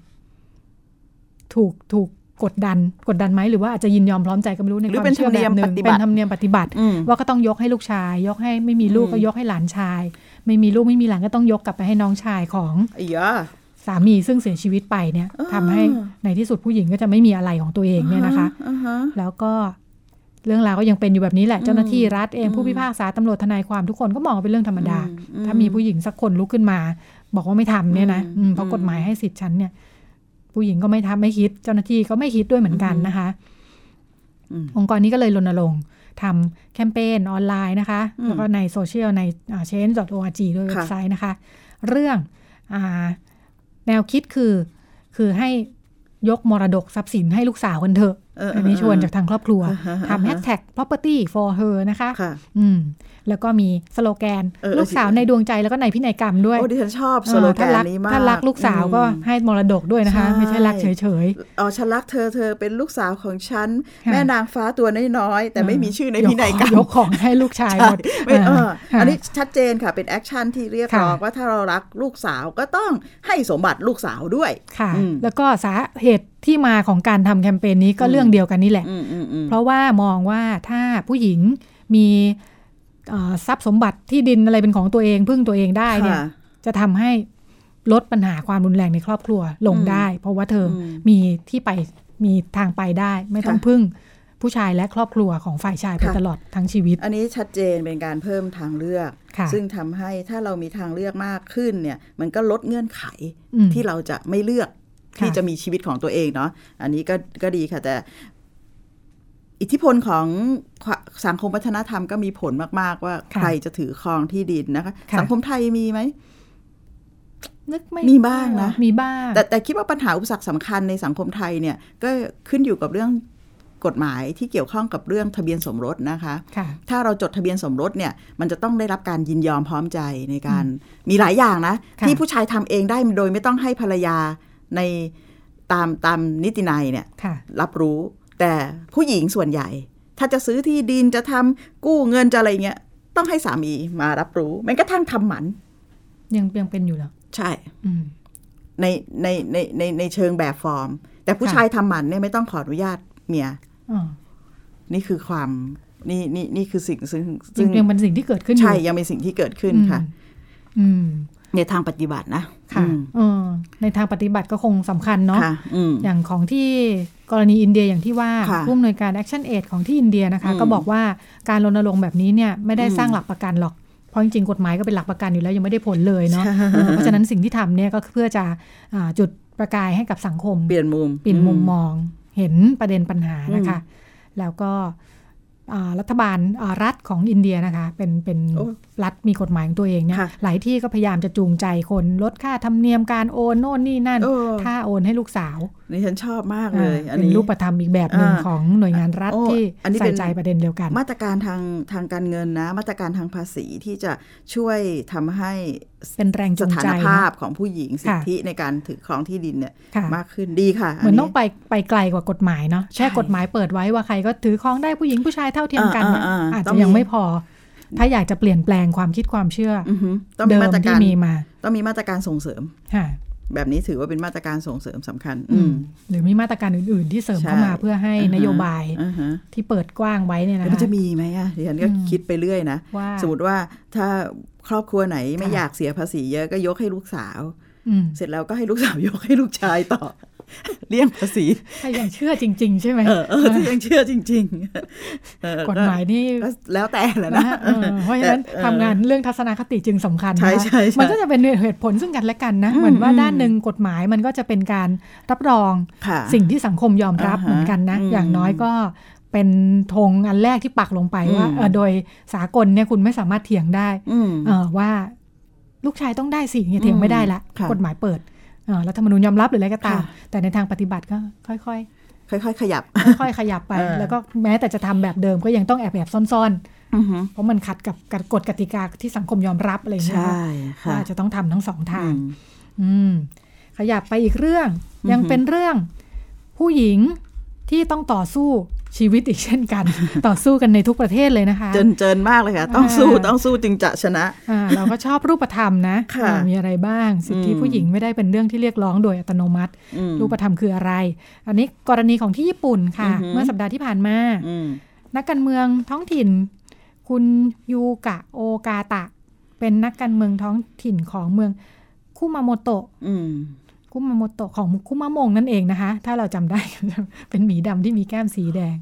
กดดันไหมหรือว่าอาจจะยินยอมพร้อมใจก็ไม่รู้ในความเชื่อแบบนึงเป็นธรรมเนียมปฏิบัติว่าก็ต้องยกให้ลูกชายยกให้ไม่มีลูกก็ยกให้หลานชายไม่มีลูกไม่มีหลานก็ต้องยกกลับไปให้น้องชายของสามีซึ่งเสียชีวิตไปเนี่ยทำให้ในที่สุดผู้หญิงก็จะไม่มีอะไรของตัวเองเนี่ยนะคะแล้วก็เรื่องราวก็ยังเป็นอยู่แบบนี้แหละเจ้าหน้าที่รัฐเองผู้พิพากษาตำรวจทนายความทุกคนก็มองเป็นเรื่องธรรมดาถ้ามีผู้หญิงสักคนลุกขึ้นมาบอกว่าไม่ทำเนี่ยนะเพราะกฎหมายให้สิทธิ์ฉันเนี่ยผู้หญิงก็ไม่ทำไม่คิดเจ้าหน้าที่ก็ไม่คิดด้วยเหมือนกันนะคะองค์กรนี้ก็เลยรณรงค์ทำแคมเปญออนไลน์นะคะแล้วก็ในโซเชียลใน change.org ด้วยเว็บไซต์นะคะเรื่องแนวคิดคือให้ยกมรดกทรัพย์สินให้ลูกสาวกันเถอะอันนี้ชวนจากทางครอบครัวทำ hashtag property for her นะคะแล้วก็มีสโลแกนลูกสาวในดวงใจแล้วก็ในพินัยกรรมด้วยโอ้ดิฉันชอบสโลแกนนี้มากถ้ารักลูกสาวก็ให้มรดกด้วยนะคะไม่ใช่รักเฉยๆฉันรักเธอเป็นลูกสาวของฉันแม่นางฟ้าตัวน้อยๆแต่ไม่มีชื่อในพินัยกรรมยกของให้ลูกชายหมดอันนี้ชัดเจนค่ะเป็นแอคชั่นที่เรียกร้องว่าถ้าเรารักลูกสาวก็ต้องให้สมบัติลูกสาวด้วยค่ะแล้วก็สาเหตุที่มาของการทำแคมเปญนี้ก็เรื่องเดียวกันนี่แหละเพราะว่ามองว่าถ้าผู้หญิงมีทรัพย์สมบัติที่ดินอะไรเป็นของตัวเองพึ่งตัวเองได้เนี่ยจะทำให้ลดปัญหาความรุนแรงในครอบครัวลงได้เพราะว่าเธอมีที่ไปมีทางไปได้ไม่ต้องพึ่งผู้ชายและครอบครัวของฝ่ายชายไปตลอดทั้งชีวิตอันนี้ชัดเจนเป็นการเพิ่มทางเลือกซึ่งทำให้ถ้าเรามีทางเลือกมากขึ้นเนี่ยมันก็ลดเงื่อนไขที่เราจะไม่เลือกที่จะมีชีวิตของตัวเองเนาะอันนี้ก็ดีค่ะแต่อิทธิพลของสังคมวัฒนธรรมก็มีผลมากๆว่าใครจะถือครองที่ดินนะคะสังคมไทยมีไหมนึกไม่มีบ้างนะมีบ้างแต่คิดว่าปัญหาอุปสรรคสำคัญในสังคมไทยเนี่ยก็ขึ้นอยู่กับเรื่องกฎหมายที่เกี่ยวข้องกับเรื่องทะเบียนสมรสนะคะถ้าเราจดทะเบียนสมรสเนี่ยมันจะต้องได้รับการยินยอมพร้อมใจในการมีหลายอย่างนะที่ผู้ชายทำเองได้โดยไม่ต้องให้ภรรยาในตามนิตินัยเนี่ยรับรู้แต่ผู้หญิงส่วนใหญ่ถ้าจะซื้อที่ดินจะทำกู้เงินจะอะไรเงี้ยต้องให้สามีมารับรู้แม้กระทั่งทำหมันยังเป็นอยู่แล้วใช่ในเชิงแบบฟอร์มแต่ผู้ชายทำหมันเนี่ยไม่ต้องขออนุญาตเมียนี่คือความนี่คือสิ่งซึ่งยังเป็นสิ่งที่เกิดขึ้นใช่ยังเป็นสิ่งที่เกิดขึ้นค่ะในทางปฏิบัตินะค่ะในทางปฏิบัติก็คงสำคัญเนาะอย่างของที่กรณีอินเดียอย่างที่ว่าผู้อำนวยการ Action Aid ของที่อินเดียนะคะก็บอกว่าการรณรงค์แบบนี้เนี่ยไม่ได้สร้างหลักประกันหรอกเพราะจริงๆกฎหมายก็เป็นหลักประกันอยู่แล้วยังไม่ได้ผลเลยเนาะเพราะฉะนั้นสิ่งที่ทำเนี่ยก็เพื่อจะจุดประกายให้กับสังคมเปลี่ยนมุมมองเห็นประเด็นปัญหานะคะแล้วก็รัฐบาลรัฐของอินเดียนะคะเป็นรัฐมีกฎหมายของตัวเองเนี่ยหลายที่ก็พยายามจะจูงใจคนลดค่าธรรมเนียมการโอนโน่นนี่นั่นถ้าโอนให้ลูกสาวนี่ฉันชอบมากเลยเป็นรูปธรรมอีกแบบหนึ่งของหน่วยงานรัฐที่ใส่ใจประเด็นเดียวกันมาตรการทางการเงินนะมาตรการทางภาษีที่จะช่วยทำให้เป็นแรงจูงใจสถานภาพของผู้หญิงสิทธิในการถือครองที่ดินเนี่ยมากขึ้นดีค่ะเหมือนต้องไปไกลกว่ากฎหมายเนาะแค่กฎหมายเปิดไว้ว่าใครก็ถือครองได้ผู้หญิงผู้ชายเท่าเทียมกันอาจจะยังไม่พอถ้าอยากจะเปลี่ยนแปลงความคิดความเชื่อเดิมที่มีมาต้องมีมาตรการส่งเสริมแบบนี้ถือว่าเป็นมาตรการส่งเสริมสำคัญหรือมีมาตรการอื่นๆที่เสริมเข้ามาเพื่อให้นโยบายที่เปิดกว้างไว้เนี่ยนะมันจะมีไหมดิฉันก็คิดไปเรื่อยนะสมมติว่าถ้าครอบครัวไหนไม่อยากเสียภาษีเยอะก็ยกให้ลูกสาวเสร็จแล้วก็ให้ลูกสาวยกให้ลูกชายต่อเลี่ยงภาษีถ้ายังเชื่อจริงๆใช่ไหมถ้ายังเชื่อจริงๆกฎหมายนี่แล้วแต่แหละนะเพราะฉะนั้นทำงานเรื่องทัศนคติจึงสำคัญนะมันก็จะเป็นเหตุผลซึ่งกันและกันนะเหมือนว่าด้านหนึ่งกฎหมายมันก็จะเป็นการรับรองสิ่งที่สังคมยอมรับเหมือนกันนะอย่างน้อยก็เป็นธงอันแรกที่ปักลงไปว่าโดยสากลเนี่ยคุณไม่สามารถเถียงได้ว่าลูกชายต้องได้สิเนี่ยเถียงไม่ได้ละกฎหมายเปิดรัฐธรรมนูญยอมรับหรืออะไรก็ตามแต่ในทางปฏิบัติก็ค่อยๆขยับค่อยๆขยับไปแล้วก็แม้แต่จะทำแบบเดิมก็ยังต้องแอบซ่อนๆเพราะมันขัดกับกฎกติกาที่สังคมยอมรับอะไรอย่างเงี้ยว่าจะต้องทำทั้งสองทางขยับไปอีกเรื่องยังเป็นเรื่องผู้หญิงที่ต้องต่อสู้ชีวิตอีกเช่นกัน ต่อสู้กันในทุกประเทศเลยนะคะเจินมากเลยค่ะต้องสู้จึงจะชนะเราก็ชอบรูปธรรมนะมีอะไรบ้างสิทธิผู้หญิงไม่ได้เป็นเรื่องที่เรียกร้องโดยอัตโนมัติรูปธรรมคืออะไรอันนี้กรณีของที่ญี่ปุ่นค่ะเมื่อสัปดาห์ที่ผ่านมานักการเมืองท้องถิ่นคุณยูกะโอกาตะเป็นนักการเมืองท้องถิ่นของเมืองคุมาโมโตะคุมาโมโตะของคุมะมงนั่นเองนะคะถ้าเราจำได้เป็นหมีดำที่มีแก้มสีแดง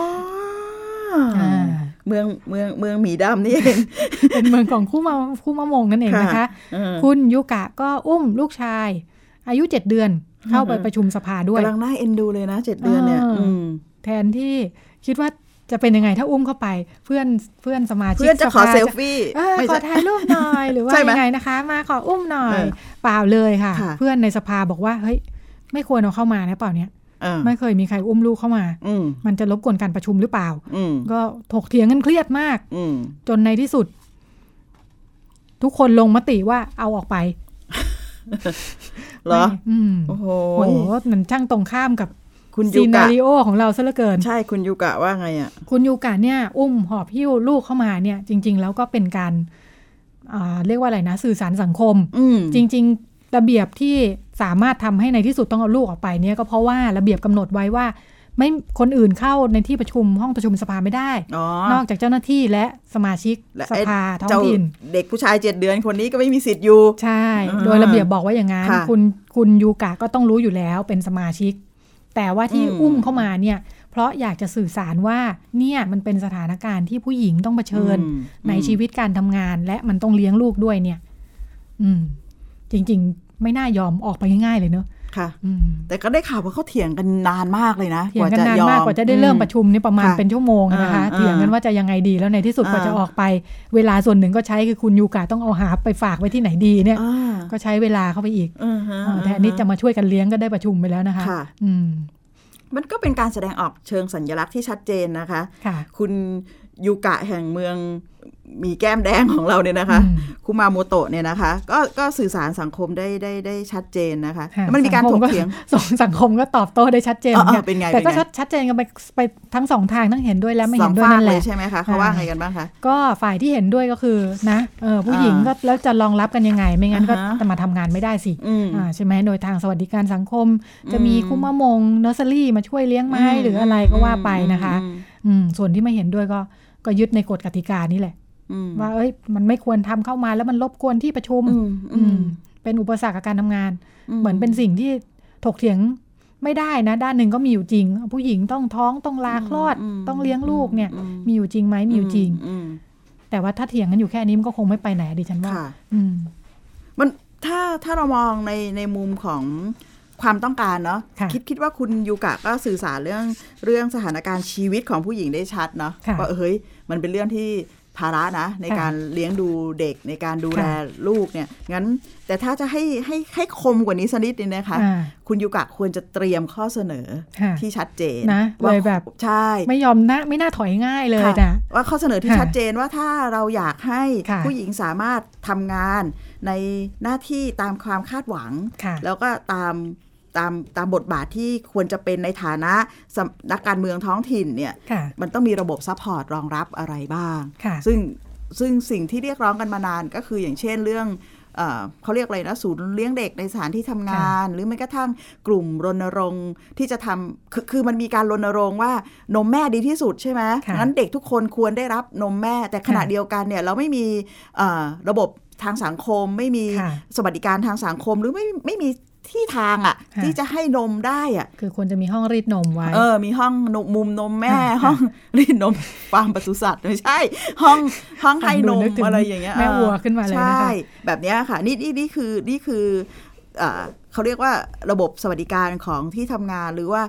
เมืองหมีดำนี่เองเป็นเมืองของคุมะมงนั่นเองนะคะคุณยูกะก็อุ้มลูกชายอายุ7 เดือนเข้าไปประชุมสภาด้วยกำลังน่าเอ็นดูเลยนะ7 เดือนเนี่ยแทนที่คิดว่าจะเป็นยังไงถ้าอุ้มเข้าไปเพื่อนสมาชิกเพื่อนจะขอเซลฟี่ขอถ่ายรูปหน่อยหรือว่ายังไงนะคะมาขออุ้มหน่อยเปล่าเลยค่ะเพื่อนในสภาบอกว่าเฮ้ยไม่ควรเอาเข้ามานะเปล่าเนี่ยไม่เคยมีใครอุ้มลูกเข้ามามันจะรบกวนการประชุมหรือเปล่าก็ถกเถียงกันเครียดมากจนในที่สุดทุกคนลงมติว่าเอาออกไปเหรอโอ้โหมันช่างตรงข้ามกับคุณยูกะซีนาริโอของเราซะเหลือเกินใช่คุณยูกะว่าไงอ่ะคุณยูกะเนี่ยอุ้มหอบหิ้วลูกเข้ามาเนี่ยจริงๆแล้วก็เป็นการเรียกว่าอะไรนะสื่อสารสังคมจริงๆระเบียบที่สามารถทำให้ในที่สุดต้องเอาลูกออกไปเนี่ยก็เพราะว่าระเบียบกำหนดไว้ว่าไม่คนอื่นเข้าในที่ประชุมห้องประชุมสภาไม่ได้นอกจากเจ้าหน้าที่และสมาชิกสภาท้องถิ่นเด็กผู้ชาย7 เดือนคนนี้ก็ไม่มีสิทธิ์อยู่ใช่โดยระเบียบบอกว่าอย่างนั้นคุณยูกะก็ต้องรู้อยู่แล้วเป็นสมาชิกแต่ว่าที่อุ้มเข้ามาเนี่ยเพราะอยากจะสื่อสารว่าเนี่ยมันเป็นสถานการณ์ที่ผู้หญิงต้องเผชิญในชีวิตการทำงานและมันต้องเลี้ยงลูกด้วยเนี่ยจริงๆไม่น่ายอมออกไปง่ายๆเลยเนอะค่ะแต่ก็ได้ข่าวว่าเขาเถียงกันนานมากเลยนะเถียงกันนานมากกว่าจะได้เริ่มประชุมนี่ประมาณเป็นชั่วโมงนะคะเถียงกันว่าจะยังไงดีแล้วในที่สุดกว่าจะออกไปเวลาส่วนหนึ่งก็ใช้คือคุณยูกะต้องเอาหาไปฝากไว้ที่ไหนดีเนี่ยก็ใช้เวลาเข้าไปอีกแต่อันนี้จะมาช่วยกันเลี้ยงก็ได้ประชุมไปแล้วนะคะมันก็เป็นการแสดงออกเชิงสัญลักษณ์ที่ชัดเจนนะคะคุณยูกะแห่งเมืองมีแก้มแดงของเราเนี่ยนะคะคุมาโมโตะเนี่ยนะคะก็สื่อสารสังคมได้ชัดเจนนะคะมันมีการถกเถียงสังคมก็ตอบโต้ได้ชัดเจนแต่ก็ชัดเจนกันไปทั้งสองทางทั้งเห็นด้วยและไม่เห็นด้วยนั่นแหละใช่ไหมคะเขาว่าไงกันบ้างคะก็ฝ่ายที่เห็นด้วยก็คือนะผู้หญิงก็แล้วจะรองรับกันยังไงไม่งั้นก็จะมาทำงานไม่ได้สิใช่ไหมโดยทางสวัสดิการสังคมจะมีคุมะมงเนอร์เซอรี่มาช่วยเลี้ยงไม้หรืออะไรก็ว่าไปนะคะส่วนที่ไม่เห็นด้วยก็ยึดในกฎกติกานี่แหละว่ามันไม่ควรทำเข้ามาแล้วมันรบกวนที่ประชุมเป็นอุปสรรคกับการทำงานเหมือนเป็นสิ่งที่ถกเถียงไม่ได้นะด้านหนึ่งก็มีอยู่จริงผู้หญิงต้องท้องต้องลาคลอดต้องเลี้ยงลูกเนี่ยมีอยู่จริงไหมมีอยู่จริงแต่ว่าถ้าเถียงกันอยู่แค่นี้มันก็คงไม่ไปไหนดิฉันว่ามันถ้าเรามองในมุมของความต้องการเนาะคิดว่าคุณยูกะก็สื่อสารเรื่องสถานการณ์ชีวิตของผู้หญิงได้ชัดเนาะว่าเฮ้ยมันเป็นเรื่องที่ภาระนะในการเลี้ยงดูเด็กในการดูแลลูกเนี่ยงั้นแต่ถ้าจะให้คมกว่านี้สักนิดนึงนะคะคุณยูกะควรจะเตรียมข้อเสนอที่ชัดเจนนะเลยแบบใช่ไม่ยอมนะไม่น่าถอยง่ายเลยนะว่าข้อเสนอที่ชัดเจนว่าถ้าเราอยากให้ผู้หญิงสามารถทำงานในหน้าที่ตามความคาดหวังแล้วก็ตามบทบาทที่ควรจะเป็นในฐานะนักการเมืองท้องถิ่นเนี่ยมันต้องมีระบบซัพพอร์ตรองรับอะไรบ้างซึ่งสิ่งที่เรียกร้องกันมานานก็คืออย่างเช่นเรื่องเขาเรียกอะไรนะศูนย์เลี้ยงเด็กในสถานที่ทำงานหรือแม้กระทั่งกลุ่มรณรงค์ที่จะทำคือมันมีการรณรงค์ว่านมแม่ดีที่สุดใช่ไหมงั้นเด็กทุกคนควรได้รับนมแม่แต่ขณะเดียวกันเนี่ยเราไม่มีระบบทางสังคมไม่มีสวัสดิการทางสังคมหรือไม่มีที่ทางที่จะให้นมได้คือควรจะมีห้องรีดนมไว้มีห้องมุมนมแม่ห้องรีดนมฟาร์มปศุสัตว์ไม่ใช่ห้องให้นมอะไรอย่างเงี้ยแม่วัวขึ้นมาเลยนะคะใช่แบบนี้ค่ะนี่คือเขาเรียกว่าระบบสวัสดิการของที่ทำงานหรือว่า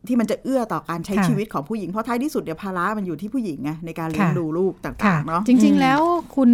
ที่มันจะเอื้อต่อการใช้ชีวิตของผู้หญิงเพราะท้ายที่สุดเดี๋ยวภาระมันอยู่ที่ผู้หญิงไงในการเลี้ยงดูลูกต่างๆเนาะจริงๆแล้ว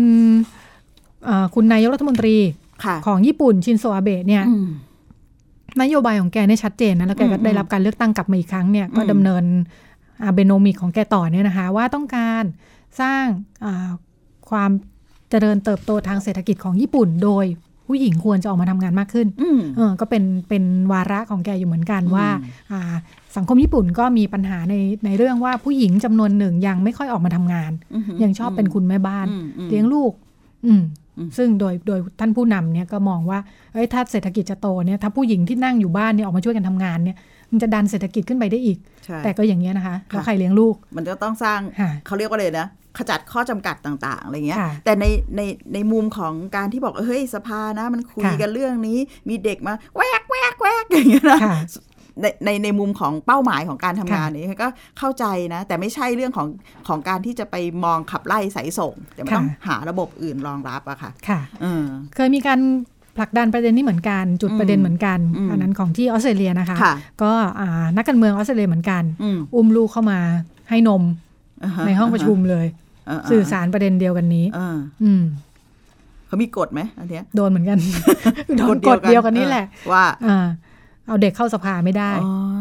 คุณนายกรัฐมนตรีของญี่ปุ่นชินโซอาเบะเนี่ยนโยบายของแกเนี่ยชัดเจนนะแล้วแกก็ได้รับการเลือกตั้งกลับมาอีกครั้งเนี่ยก็ดำเนินอาเบโนมิกของแกต่อเนี่ยนะคะว่าต้องการสร้างความเจริญเติบโตทางเศรษฐกิจของญี่ปุ่นโดยผู้หญิงควรจะออกมาทำงานมากขึ้นก็เป็นวาระของแกอยู่เหมือนกันว่าสังคมญี่ปุ่นก็มีปัญหาในเรื่องว่าผู้หญิงจำนวนหนึ่งยังไม่ค่อยออกมาทำงานยังชอบเป็นคุณแม่บ้านเลี้ยงลูกซึ่งโดยท่านผู้นำเนี่ยก็มองว่าถ้าเศรษฐกิจจะโตเนี่ยถ้าผู้หญิงที่นั่งอยู่บ้านเนี่ยออกมาช่วยกันทำงานเนี่ยมันจะดันเศรษฐกิจขึ้นไปได้อีกแต่ก็อย่างเงี้ยนะคะแล้วใครเลี้ยงลูกมันจะต้องสร้างเขาเรียกว่าเลยนะขจัดข้อจำกัดต่างๆอะไรเงี้ยแต่ในมุมของการที่บอกเฮ้ยสภานะมันคุยกันเรื่องนี้มีเด็กมาแวกอย่างเงี้ยนะในมุมของเป้าหมายของการทำงานนี้ก็เข้าใจนะแต่ไม่ใช่เรื่องของการที่จะไปมองขับไล่สายส่งแต่มันต้องหาระบบอื่นรองรับอะค่ะเคยมีการผลักดันประเด็นนี้เหมือนกันจุดประเด็นเหมือนกันอันนั้นของที่ออสเตรเลียนะคะก็นักการเมืองออสเตรเลียเหมือนกันอุ้มลูกเข้ามาให้นมในห้องประชุมเลยสื่อสารประเด็นเดียวกันนี้เขามีกฎไหมอันเนี้ยโดนเหมือนกันโดนกฎเดียวกันนี่แหละว่าเอาเด็กเข้าสภาไม่ได้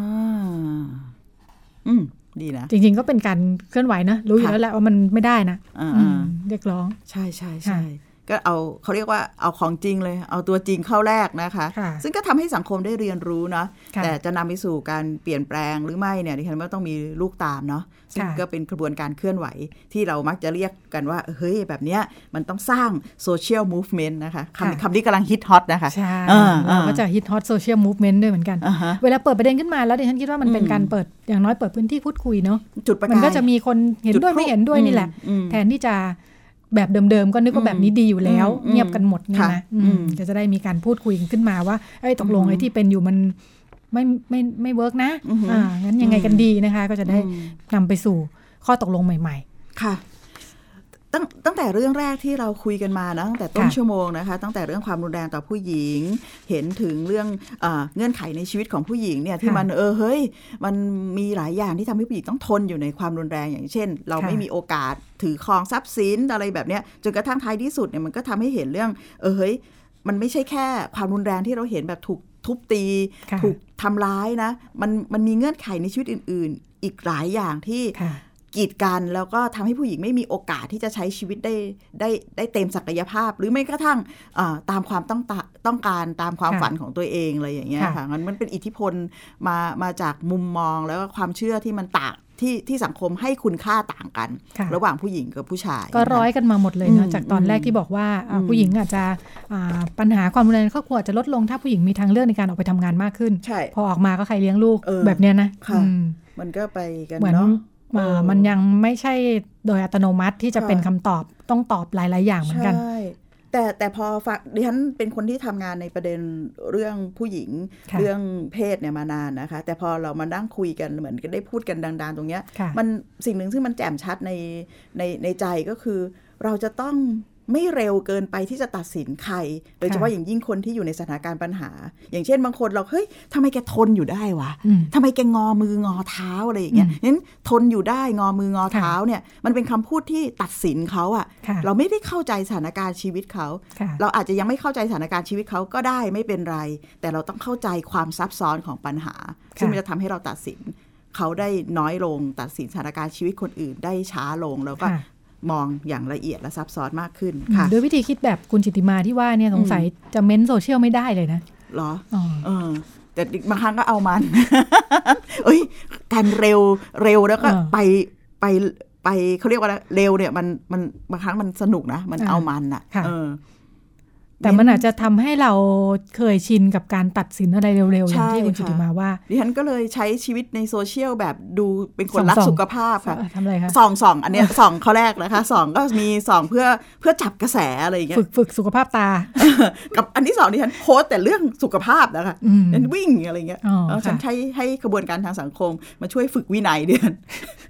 ดีนะจริงๆก็เป็นการเคลื่อนไหวนะรู้อยู่แล้วแหละว่ามันไม่ได้นะเรียกร้องใช่ก็เอาเขาเรียกว่าเอาของจริงเลยเอาตัวจริงเข้าแรกนะคะซึ่งก็ทำให้สังคมได้เรียนรู้นะแต่จะนำไปสู่การเปลี่ยนแปลงหรือไม่เนี่ยดิฉันว่าต้องมีลูกตามเนาะซึ่งก็เป็นกระบวนการเคลื่อนไหวที่เรามักจะเรียกกันว่าเฮ้ยแบบเนี้ยมันต้องสร้างโซเชียลมูฟเมนต์นะคะคำนี้กำลังฮิตฮอตนะคะใช่เราก็จะฮิตฮอตโซเชียลมูฟเมนต์ด้วยเหมือนกันเวลาเปิดประเด็นขึ้นมาแล้วดิฉันคิดว่ามันเป็นการเปิดอย่างน้อยเปิดพื้นที่พูดคุยเนาะจุดประกายมันก็จะมีคนเห็นด้วยไม่เห็นด้วยนี่แหละแทนที่จะแบบเดิมๆก็นึกว่าแบบนี้ดีอยู่แล้วเงียบกันหมดเนี่ยนะก็จะได้มีการพูดคุยขึ้นมาว่าตกลงไอ้ที่เป็นอยู่มันไม่เวิร์กนะงั้นยังไงกันดีนะคะก็จะได้นำไปสู่ข้อตกลงใหม่ๆค่ะตั้งแต่เรื่องแรกที่เราคุยกันมานะตั้งแต่ต้นชั่วโมงนะคะตั้งแต่เรื่องความรุนแรงต่อผู้หญิงเห็นถึงเรื่องเงื่อนไขในชีวิตของผู้หญิงเนี่ยที่มันเฮ้ยมันมีหลายอย่างที่ทำให้ผู้หญิงต้องทนอยู่ในความรุนแรงอย่างเช่นเราไม่มีโอกาสถือครองทรัพย์สินอะไรแบบเนี้ยจนกระทั่งท้ายที่สุดเนี่ยมันก็ทำให้เห็นเรื่องเฮ้ยมันไม่ใช่แค่ความรุนแรงที่เราเห็นแบบถูกทุบตีถูกทำร้ายนะมันมีเงื่อนไขในชีวิตอื่นๆอีกหลายอย่างที่กีดกันแล้วก็ทำให้ผู้หญิงไม่มีโอกาสที่จะใช้ชีวิตได้เต็มศักยภาพหรือไม่กระทั่งตามความต้องการตามความฝันของตัวเองอะไรอย่างเงี้ยค่ะมันเป็นอิทธิพลมาจากมุมมองแล้วก็ความเชื่อที่มันต่างที่สังคมให้คุณค่าต่างกันระหว่างผู้หญิงกับผู้ชายก็ร้อยกันมาหมดเลยนะจากตอนแรกที่บอกว่าผู้หญิงอาจจะปัญหาความรุนแรงในครอบครัวจะลดลงถ้าผู้หญิงมีทางเลือกในการออกไปทำงานมากขึ้นพอออกมาก็ใครเลี้ยงลูกแบบเนี้ยนะมันก็ไปกันเนาะมันยังไม่ใช่โดยอัตโนมัติที่จะเป็นคำตอบต้องตอบหลายๆอย่างเหมือนกันแต่พอฟังดิฉันเป็นคนที่ทำงานในประเด็นเรื่องผู้หญิงเรื่องเพศเนี่ยมานานนะคะแต่พอเรามานั่งคุยกันเหมือนได้พูดกันดังๆตรงเนี้ยมันสิ่งหนึ่งซึ่งมันแจ่มชัดในใจก็คือเราจะต้องไม่เร็วเกินไปที่จะตัดสินใครโดยเฉพาะอย่างยิ่งคนที่อยู่ในสถานการณ์ปัญหาอย่างเช่นบางคนเราเฮ้ยทำไมแกทนอยู่ได้วะทำไมแกงอมืองอเท้าอะไรอย่างเงี้ยนั้นทนอยู่ได้งอมืองอเท้าเนี่ยมันเป็นคำพูดที่ตัดสินเขาอะเราไม่ได้เข้าใจสถานการณ์ชีวิตเขาเราอาจจะยังไม่เข้าใจสถานการณ์ชีวิตเขาก็ได้ไม่เป็นไรแต่เราต้องเข้าใจความซับซ้อนของปัญหาซึ่งมันจะทำให้เราตัดสินเขาได้น้อยลงตัดสินสถานการณ์ชีวิตคนอื่นได้ช้าลงแล้วก็มองอย่างละเอียดและซับซ้อนมากขึ้นค่ะด้วยวิธีคิดแบบคุณจิตติมาที่ว่าเนี่ยสงสัยจะเม้นโซเชียลไม่ได้เลยนะหรอแต่บางครั้งก็เอามันการเร็วแล้วก็ไปเขาเรียกว่าเร็วเนี่ยมันบางครั้งมันสนุกนะมันเอามันอ่ะแต่มันอาจจะทำให้เราเคยชินกับการตัดสินอะไรเร็วๆอย่างที่คุณจิตติมาว่าดิฉันก็เลยใช้ชีวิตในโซเชียลแบบดูเป็นคนรักสุขภาพค่ะทำอะไรคะส่องอันเนี้ยส่องข้อแรกนะคะส่องก็มีส่องเพื่อจับกระแสอะไรอย่างเงี้ยฝึกสุขภาพตากับอันที่สองดิฉันโพสแต่เรื่องสุขภาพนะคะนั่นวิ่งอะไรเงี้ยฉันใช้ให้กระบวนการทางสังคมมาช่วยฝึกวินัยดิฉัน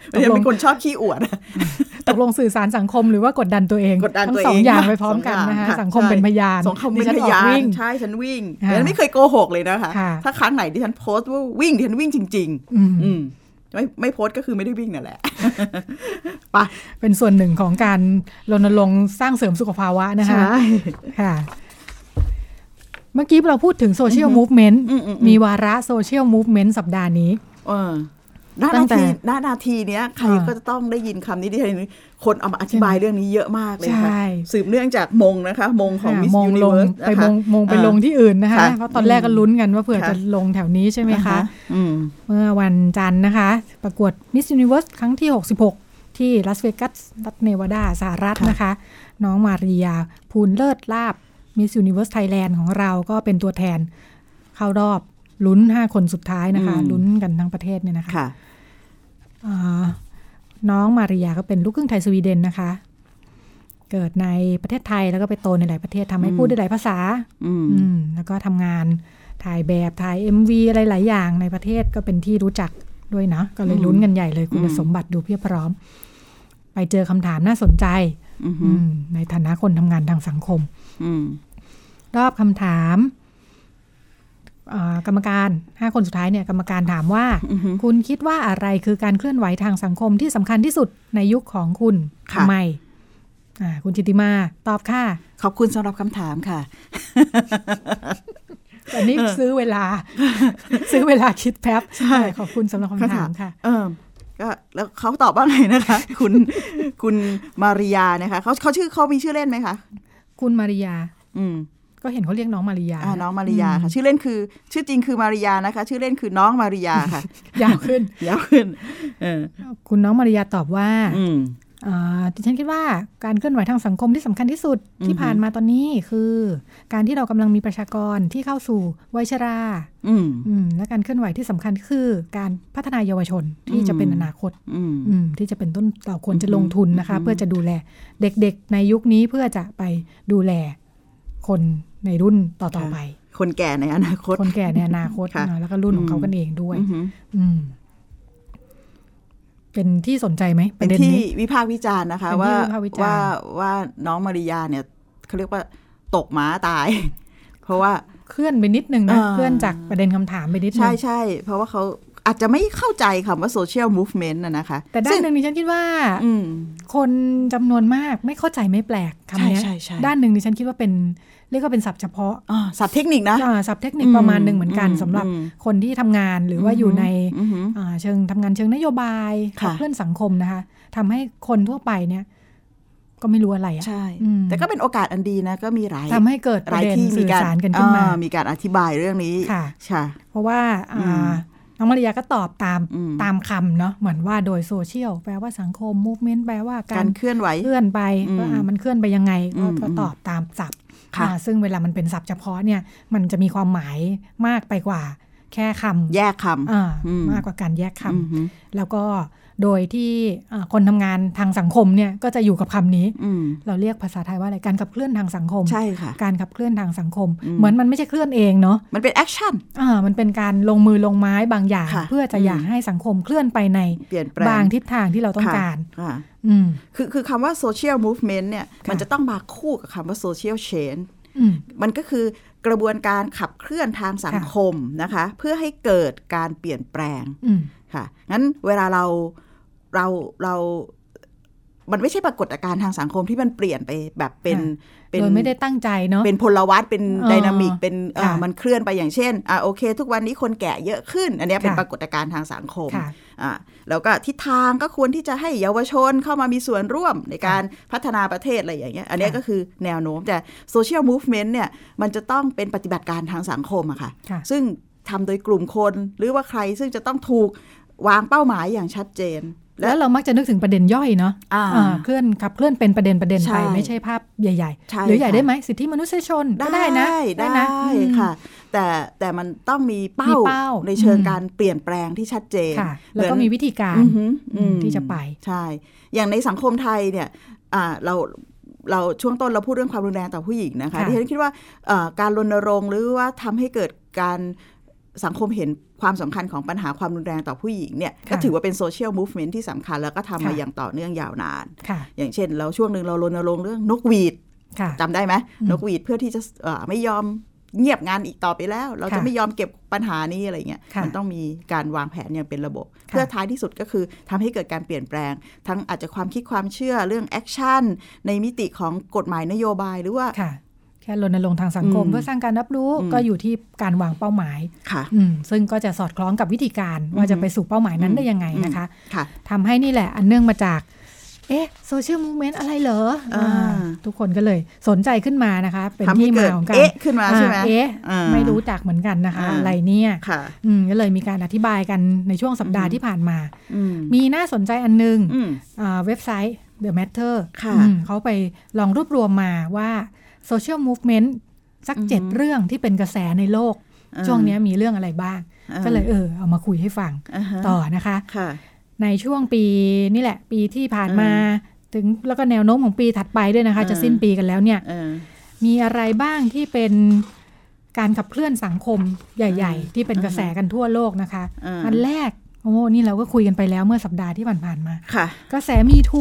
เป็นคนชอบขี้อวดตกลงสื่อสารสังคมหรือว่ากดดันตัวเองทั้งสองอย่างไปพร้อมกันนะคะสังคมเป็นพยานสังคมเป็นพยานใช่ฉันวิ่งแต่ไม่เคยโกหกเลยนะคะถ้าครั้งไหนที่ฉันโพสต์ว่าวิ่งดิฉันวิ่งจริงๆไม่โพสต์ก็คือไม่ได้วิ่งนั่นแหละปะเป็นส่วนหนึ่งของการรณรงค์สร้างเสริมสุขภาวะนะคะค่ะเมื่อกี้เราพูดถึงโซเชียลมูฟเมนต์มีวาระโซเชียลมูฟเมนต์สัปดาห์นี้นาทีเนี้ยใครก็จะต้องได้ยินคำนี้ที่คนเอามาอธิบายเรื่องนี้เยอะมากเลยค่ะสืบเนื่องจากมงนะคะมงของ Miss Universe ไปมงไปลงที่อื่นนะคะเพราะตอนแรกก็ลุ้นกันว่าเผื่อจะลงแถวนี้ใช่ไหมคะเมื่อวันจันทร์นะคะประกวด Miss Universe ครั้งที่66ที่ลาสเวกัสรัฐเนวาดาสหรัฐนะคะน้องมาริยาภูลเลิศลาภ Miss Universe Thailand ของเราก็เป็นตัวแทนเข้ารอบลุ้น5คนสุดท้ายนะคะลุ้นกันทั้งประเทศเนี่ยนะคะน้องมาริยาก็เป็นลูกครึ่งไทยสวีเดนนะคะเกิดในประเทศไทยแล้วก็ไปโตในหลายประเทศทำให้พูดได้หลายภาษาแล้วก็ทำงานถ่ายแบบถ่าย MV อะไรหลายอย่างในประเทศก็เป็นที่รู้จักด้วยนะก็เลยลุ้นกันใหญ่เลยคุณสมบัติดูเพียบพร้อมไปเจอคำถามน่าสนใจในฐานะคนทำงานทางสังคมรอบคำถามกรรมการ5คนสุดท้ายเนี่ยกรรมการถามว่าคุณคิดว่าอะไรคือการเคลื่อนไหวทางสังคมที่สำคัญที่สุดในยุคของคุณทำไมคุณจิติมาตอบค่ะขอบคุณสำหรับคำถามค่ะอันนี้ซื้อเวลาคิดแป๊บใช่ขอบคุณสำหรับคำถามค่ะก็แล้วเขาตอบว่าไงนะคะคุณมาริยานะคะเขามีชื่อเล่นไหมคะคุณมาริยาก็เห็นเขาเรียกน้องมาริยาน้องมาริยาค่ะชื่อเล่นคือชื่อจริงคือมาริยานะคะชื่อเล่นคือน้องมาริยาค่ะยาวขึ้นคุณน้องมาริยาตอบว่าดิฉันคิดว่าการเคลื่อนไหวทางสังคมที่สำคัญที่สุดที่ผ่านมาตอนนี้คือการที่เรากำลังมีประชากรที่เข้าสู่วัยชราและการเคลื่อนไหวที่สำคัญคือการพัฒนาเยาวชนที่จะเป็นอนาคตที่จะเป็นต้นเราควรจะลงทุนนะคะเพื่อจะดูแลเด็กๆในยุคนี้เพื่อจะไปดูแลคนในรุ่นต่อๆไปคนแก่ในอนาคตแล้วก็รุ่นของเขากันเองด้วยเป็นที่สนใจไหมเป็นที่วิพากษ์วิจารณ์นะคะว่าน้องมาริยาเนี่ยเขาเรียกว่าตกม้าตายเพราะว่าเคลื่อนไปนิดนึงนะเคลื่อนจากประเด็นคำถามไปนิดนึงใช่เพราะว่าเขาอาจจะไม่เข้าใจคำว่า social movement นะคะแต่ด้านหนึ่งดิฉันคิดว่าคนจำนวนมากไม่เข้าใจไม่แปลกคำนี้ด้านหนึ่งดิฉันคิดว่าเป็นเรียกว่าเป็นศัพท์เฉพาะศัพท์เทคนิคนะศัพท์เทคนิคประมาณนึงเหมือนกันสำหรับคนที่ทำงานหรือว่าอยู่ในเชิงทำงานเชิงนโยบายขับเคลื่อนสังคมนะคะทำให้คนทั่วไปเนี่ยก็ไม่รู้อะไรใช่แต่ก็เป็นโอกาสอันดีนะก็มีทำให้เกิดประเด็นสื่อสารกันขึ้นมามีการอธิบายเรื่องนี้ค่ะเพราะว่าน้องมาริยาก็ตอบตามคำเนาะเหมือนว่าโดยโซเชียลแปลว่าสังคมมูฟเมนต์แปลว่าการเคลื่อนไหวเคลื่อนไปว่ามันเคลื่อนไปยังไงก็ตอบตามศัพท์ซึ่งเวลามันเป็นศัพท์เฉพาะเนี่ยมันจะมีความหมายมากไปกว่าแค่คำแยกคำมากกว่าการแยกคำแล้วก็โดยที่คนทำงานทางสังคมเนี่ยก็จะอยู่กับคำนี้เราเรียกภาษาไทยว่าอะไรการขับเคลื่อนทางสังคมใช่ค่ะการขับเคลื่อนทางสังคมเหมือนมันไม่ใช่เคลื่อนเองเนาะมันเป็นแอคชั่นมันเป็นการลงมือลงไม้บางอย่างเพื่อจะอยากให้สังคมเคลื่อนไปในบางทิศทางที่เราต้องการคือคำว่า social movement เนี่ยมันจะต้องมาคู่กับคำว่า social change มันก็คือกระบวนการขับเคลื่อนทางสังคมนะคะเพื่อให้เกิดการเปลี่ยนแปลงค่ะงั้นเวลาเรามันไม่ใช่ปรากฏการณ์ทางสังคมที่มันเปลี่ยนไปแบบเป็นโดยไม่ได้ตั้งใจเนาะเป็นพลวัตเป็นไดนามิกเป็นมันเคลื่อนไปอย่างเช่นโอเคทุกวันนี้คนแก่เยอะขึ้นอันนี้เป็นปรากฏการณ์ทางสังคมแล้วก็ทิศทางก็ควรที่จะให้เยาวชนเข้ามามีส่วนร่วมในการพัฒนาประเทศอะไรอย่างเงี้ยอันนี้ก็คือแนวโน้มแต่โซเชียลมูฟเมนต์เนี่ยมันจะต้องเป็นปฏิบัติการทางสังคมอะค่ะซึ่งทำโดยกลุ่มคนหรือว่าใครซึ่งจะต้องถูกวางเป้าหมายอย่างชัดเจนแล้วเรามักจะนึกถึงประเด็นย่อยเนาะขับเคลื่อนเป็นประเด็นไปไม่ใช่ภาพใหญ่ๆหรือใหญ่ได้ไหมสิทธิมนุษยชนก็ได้นะค่ะแต่มันต้องมีเป้าในเชิงการเปลี่ยนแปลงที่ชัดเจนแล้วก็มีวิธีการที่จะไปใช่อย่างในสังคมไทยเนี่ยเราช่วงต้นเราพูดเรื่องความรุนแรงต่อผู้หญิงนะคะที่ฉันคิดว่าการรณรงค์หรือว่าทำให้เกิดการสังคมเห็นความสำคัญของปัญหาความรุนแรงต่อผู้หญิงเนี่ยก็ถือว่าเป็นโซเชียลมูฟเมนท์ที่สำคัญแล้วก็ทำมาอย่างต่อเนื่องยาวนานอย่างเช่นเราช่วงหนึ่งเรารณรงค์เรื่องนกหวีดจำได้ไหมนกหวีดเพื่อที่จะไม่ยอมเงียบงานอีกต่อไปแล้วเราจะไม่ยอมเก็บปัญหานี้อะไรเงี้ยมันต้องมีการวางแผนอย่างเป็นระบบเพื่อท้ายที่สุดก็คือทำให้เกิดการเปลี่ยนแปลงทั้งอาจจะความคิดความเชื่อเรื่องแอคชั่นในมิติของกฎหมายนโยบายหรือว่าแค่รณรงค์ทางสังคมเพื่อสร้างการรับรู้ก็อยู่ที่การวางเป้าหมายซึ่งก็จะสอดคล้องกับวิธีการว่าจะไปสู่เป้าหมายนั้นได้ยังไงนะคะทำให้นี่แหละอันเนื่องมาจากโซเชียลมูฟเมนต์อะไรเหรอทุกคนก็เลยสนใจขึ้นมานะคะเป็นที่มาของการขึ้นมาใช่ไหมไม่รู้จักเหมือนกันนะคะอะไรเนี่ยก็เลยมีการอธิบายกันในช่วงสัปดาห์ที่ผ่านมามีน่าสนใจอันนึงเว็บไซต์ The Matter เขาไปลองรวบรวมมาว่าโซเชียลมูฟเมนต์สัก7เรื่องที่เป็นกระแสในโลกช่วงนี้มีเรื่องอะไรบ้างก็เลยเอามาคุยให้ฟังต่อนะคะในช่วงปีนี่แหละปีที่ผ่านมาถึงแล้วก็แนวโน้มของปีถัดไปด้วยนะคะจะสิ้นปีกันแล้วเนี่ยมีอะไรบ้างที่เป็นการขับเคลื่อนสังคมใหญ่ๆที่เป็นกระแสกันทั่วโลกนะคะอันแรกนี่เราก็คุยกันไปแล้วเมื่อสัปดาห์ที่ผ่านๆมากระแสมีทู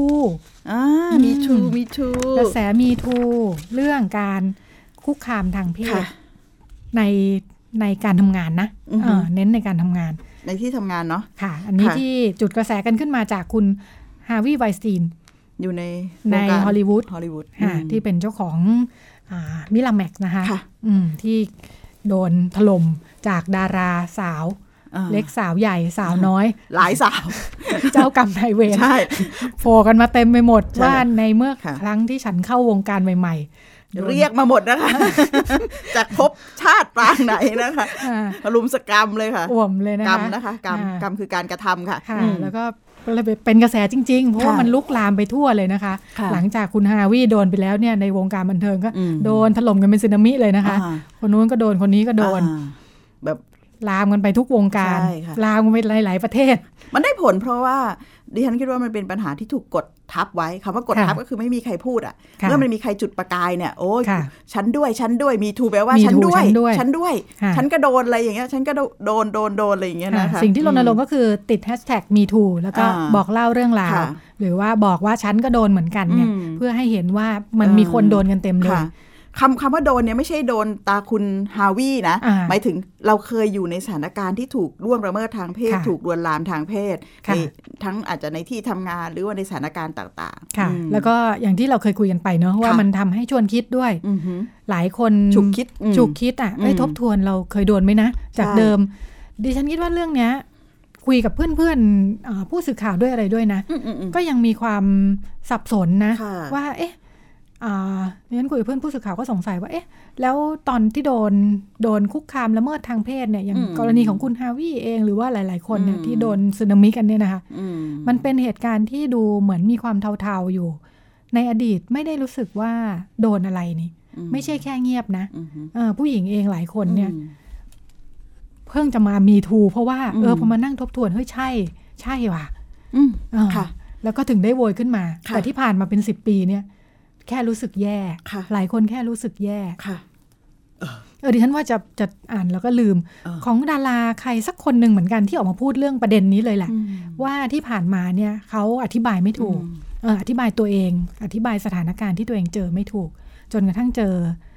กระแสมีทูเรื่องการคุกคามทางเพศในการทำงานนะเน้นในการทำงานในที่ทำงานเนาะค่ะอันนี้ที่จุดกระแสกันขึ้นมาจากคุณฮาร์วีย์ไวน์สตีนอยู่ในฮอลลีวูดที่เป็นเจ้าของมิลาแม็กซ์นะคะที่โดนถล่มจากดาราสาวเล็กสาวใหญ่สาวน้อยหลายสาวเจ้ากรรมนายเวรโผล่กันมาเต็มไปหมดว่าในเมื่อครั้งที่ฉันเข้าวงการใหม่เรียกมาหมดนะคะจากภพชาติปางไหนนะคะรุมสกรรมเลยค่ะอ่วมเลยนะคะกรรมนะคะกรรมคือการกระทำค่ะแล้วก็เป็นกระแสจริงๆเพราะว่ามันลุกลามไปทั่วเลยนะคะหลังจากคุณฮาวีโดนไปแล้วเนี่ยในวงการบันเทิงก็โดนถล่มกันเป็นสึนามิเลยนะคะคนนู้นก็โดนคนนี้ก็โดนแบบลามกันไปทุกวงการลามกันไปหลายๆประเทศมันได้ผลเพราะว่าดิฉันคิดว่ามันเป็นปัญหาที่ถูกกดทับไว้คำว่ากดทับก็คือไม่มีใครพูดอ่ะเมื่อมันมีใครจุดประกายเนี่ยโอ้ยฉันด้วยมีทูแปลว่าฉันด้วยฉันก็โดนอะไรอย่างเงี้ยฉันก็โดนอะไรอย่างเงี้ยนะคะสิ่งที่รณรงค์ก็คือติดแฮชแท็กมีทูแล้วก็บอกเล่าเรื่องราวหรือว่าบอกว่าฉันก็โดนเหมือนกันเนี่ยเพื่อให้เห็นว่ามันมีคนโดนกันเต็มเลยคำว่าโดนเนี่ยไม่ใช่โดนตาคุณฮาวีนะหมายถึงเราเคยอยู่ในสถานการณ์ที่ถูกล่วงละเมิดทางเพศถูกลวนลามทางเพศทั้งอาจจะในที่ทำงานหรือว่าในสถานการณ์ต่างๆค่ะแล้วก็อย่างที่เราเคยคุยกันไปเนาะว่ามันทำให้ชวนคิดด้วยหลายคนฉุกคิดทบทวนเราเคยโดนไหมนะจากเดิมดิฉันคิดว่าเรื่องเนี้ยคุยกับเพื่อนๆผู้สื่อข่าวด้วยอะไรด้วยนะก็ยังมีความสับสนนะว่านี่ฉันคุยกับเพื่อนผู้สื่อข่าวก็สงสัยว่าแล้วตอนที่โดนคุกคามละเมิดทางเพศเนี่ยอย่างกรณีของคุณฮาวีเองหรือว่าหลายๆคนเนี่ยที่โดนสึนามิกันเนี่ยนะคะมันเป็นเหตุการณ์ที่ดูเหมือนมีความเทาๆอยู่ในอดีตไม่ได้รู้สึกว่าโดนอะไรนี่ไม่ใช่แค่เงียบนะผู้หญิงเองหลายคนเนี่ยเพิ่งจะมามีทูเพราะว่าพอมานั่งทบทวนเฮ้ยใช่ว่ะแล้วก็ถึงได้โวยขึ้นมาแต่ที่ผ่านมาเป็น10 ปีเนี่ยแค่รู้สึกแย่หลายคนแค่รู้สึกแย่ดิฉันว่าจะอ่านแล้วก็ลืมของดาราใครสักคนหนึ่งเหมือนกันที่ออกมาพูดเรื่องประเด็นนี้เลยแหละว่าที่ผ่านมาเนี่ยเขาอธิบายไม่ถูกอธิบายตัวเองอธิบายสถานการณ์ที่ตัวเองเจอไม่ถูกจนกระทั่งเจอ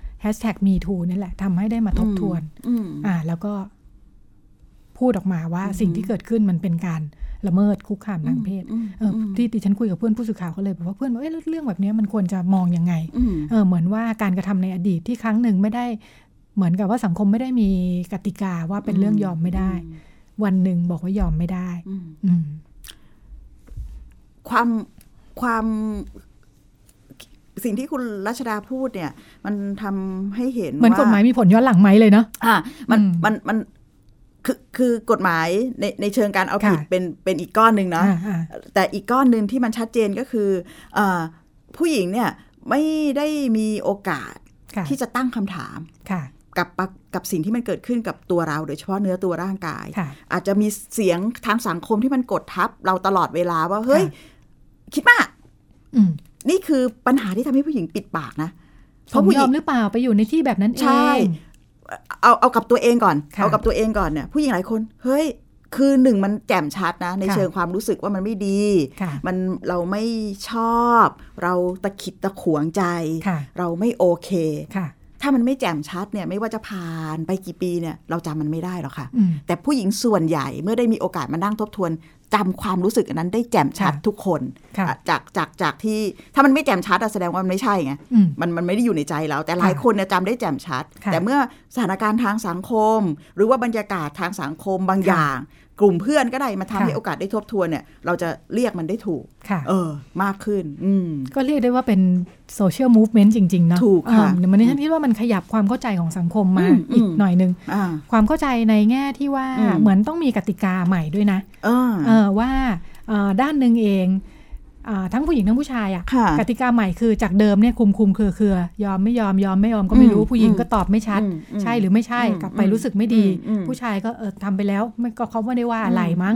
#MeTooนี่แหละทำให้ได้มาทบทวนแล้วก็พูดออกมาว่าสิ่งที่เกิดขึ้นมันเป็นการละเมิดคุกคามทางเพศที่ดิฉันคุยกับเพื่อนผู้สื่อข่าวเขาเลยบอกว่าเพื่อนบอกเรื่องแบบนี้มันควรจะมองยังไงเหมือนว่าการกระทำในอดีตที่ครั้งหนึ่งไม่ได้เหมือนกับว่าสังคมไม่ได้มีกติกาว่าเป็นเรื่องยอมไม่ได้วันหนึ่งบอกว่ายอมไม่ได้ความสิ่งที่คุณรัชดาพูดเนี่ยมันทำให้เห็นว่าเหมือนกฎหมายมีผลย้อนหลังไหมเลยเนาะมันคือกฎหมายในเชิงการเอาผิดเป็นอีกก้อนหนึ่งเนาะแต่อีกก้อนหนึ่งที่มันชัดเจนก็คือผู้หญิงเนี่ยไม่ได้มีโอกาสที่จะตั้งคำถามกับสิ่งที่มันเกิดขึ้นกับตัวเราโดยเฉพาะเนื้อตัวร่างกายอาจจะมีเสียงทางสังคมที่มันกดทับเราตลอดเวลาว่าเฮ้ยคิดมากนี่คือปัญหาที่ทำให้ผู้หญิงปิดปากนะเพราะผู้หญิงหรือเปล่าไปอยู่ในที่แบบนั้นเองใช่เอากับตัวเองก่อนเอากับตัวเองก่อนเนี่ยผู้หญิงหลายคนเฮ้ยคือหนึ่งมันแจ่มชัดนะในเชิงความรู้สึกว่ามันไม่ดีมันเราไม่ชอบเราตะขิดตะขวงใจเราไม่โอเคถ้ามันไม่แจ่มชัดเนี่ยไม่ว่าจะผ่านไปกี่ปีเนี่ยเราจำมันไม่ได้หรอกค่ะแต่ผู้หญิงส่วนใหญ่เมื่อได้มีโอกาสมานั่งทบทวนจำความรู้สึกอันนั้นได้แจ่มชัดทุกคนจากที่ถ้ามันไม่แจ่มชัดแสดงว่ามันไม่ใช่ไงมันไม่ได้อยู่ในใจเราแต่หลายคนเนี่ยจำได้แจ่มชัดแต่เมื่อสถานการณ์ทางสังคมหรือว่าบรรยากาศทางสังคมบางอย่างกลุ่มเพื่อนก็ได้มาทำให้โอกาสได้ทบทวนเนี่ยเราจะเรียกมันได้ถูกมากขึ้นก็เรียกได้ว่าเป็นโซเชียลมูฟเมนต์จริงๆนะถูกค่ะมันฉันคิดว่ามันขยับความเข้าใจของสังคมมาอีกหน่อยนึงความเข้าใจในแง่ที่ว่าเหมือนต้องมีกติกาใหม่ด้วยนะว่าด้านหนึ่งเองทั้งผู้หญิงทั้งผู้ชายกติกาใหม่คือจากเดิมเนี่ยคุมคือยอมไม่ยอมไม่ยอมก็ไม่รู้ผู้หญิงก็ตอบไม่ชัดใช่หรือไม่ใช่กลับไปรู้สึกไม่ดีผู้ชายก็ทำไปแล้วก็เขาไม่ได้ว่าอะไรมั้ง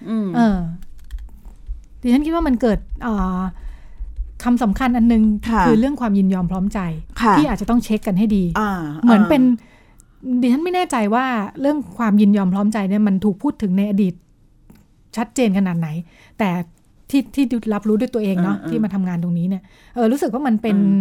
ดิฉันคิดว่ามันเกิดคำสำคัญอันนึงคือเรื่องความยินยอมพร้อมใจที่อาจจะต้องเช็คกันให้ดีเหมือนเป็นดิฉันไม่แน่ใจว่าเรื่องความยินยอมพร้อมใจเนี่ยมันถูกพูดถึงในอดีตชัดเจนขนาดไหนแต่ที่รับรู้ด้วยตัวเองเนาะที่มาทำงานตรงนี้เนี่ยรู้สึกว่ามัน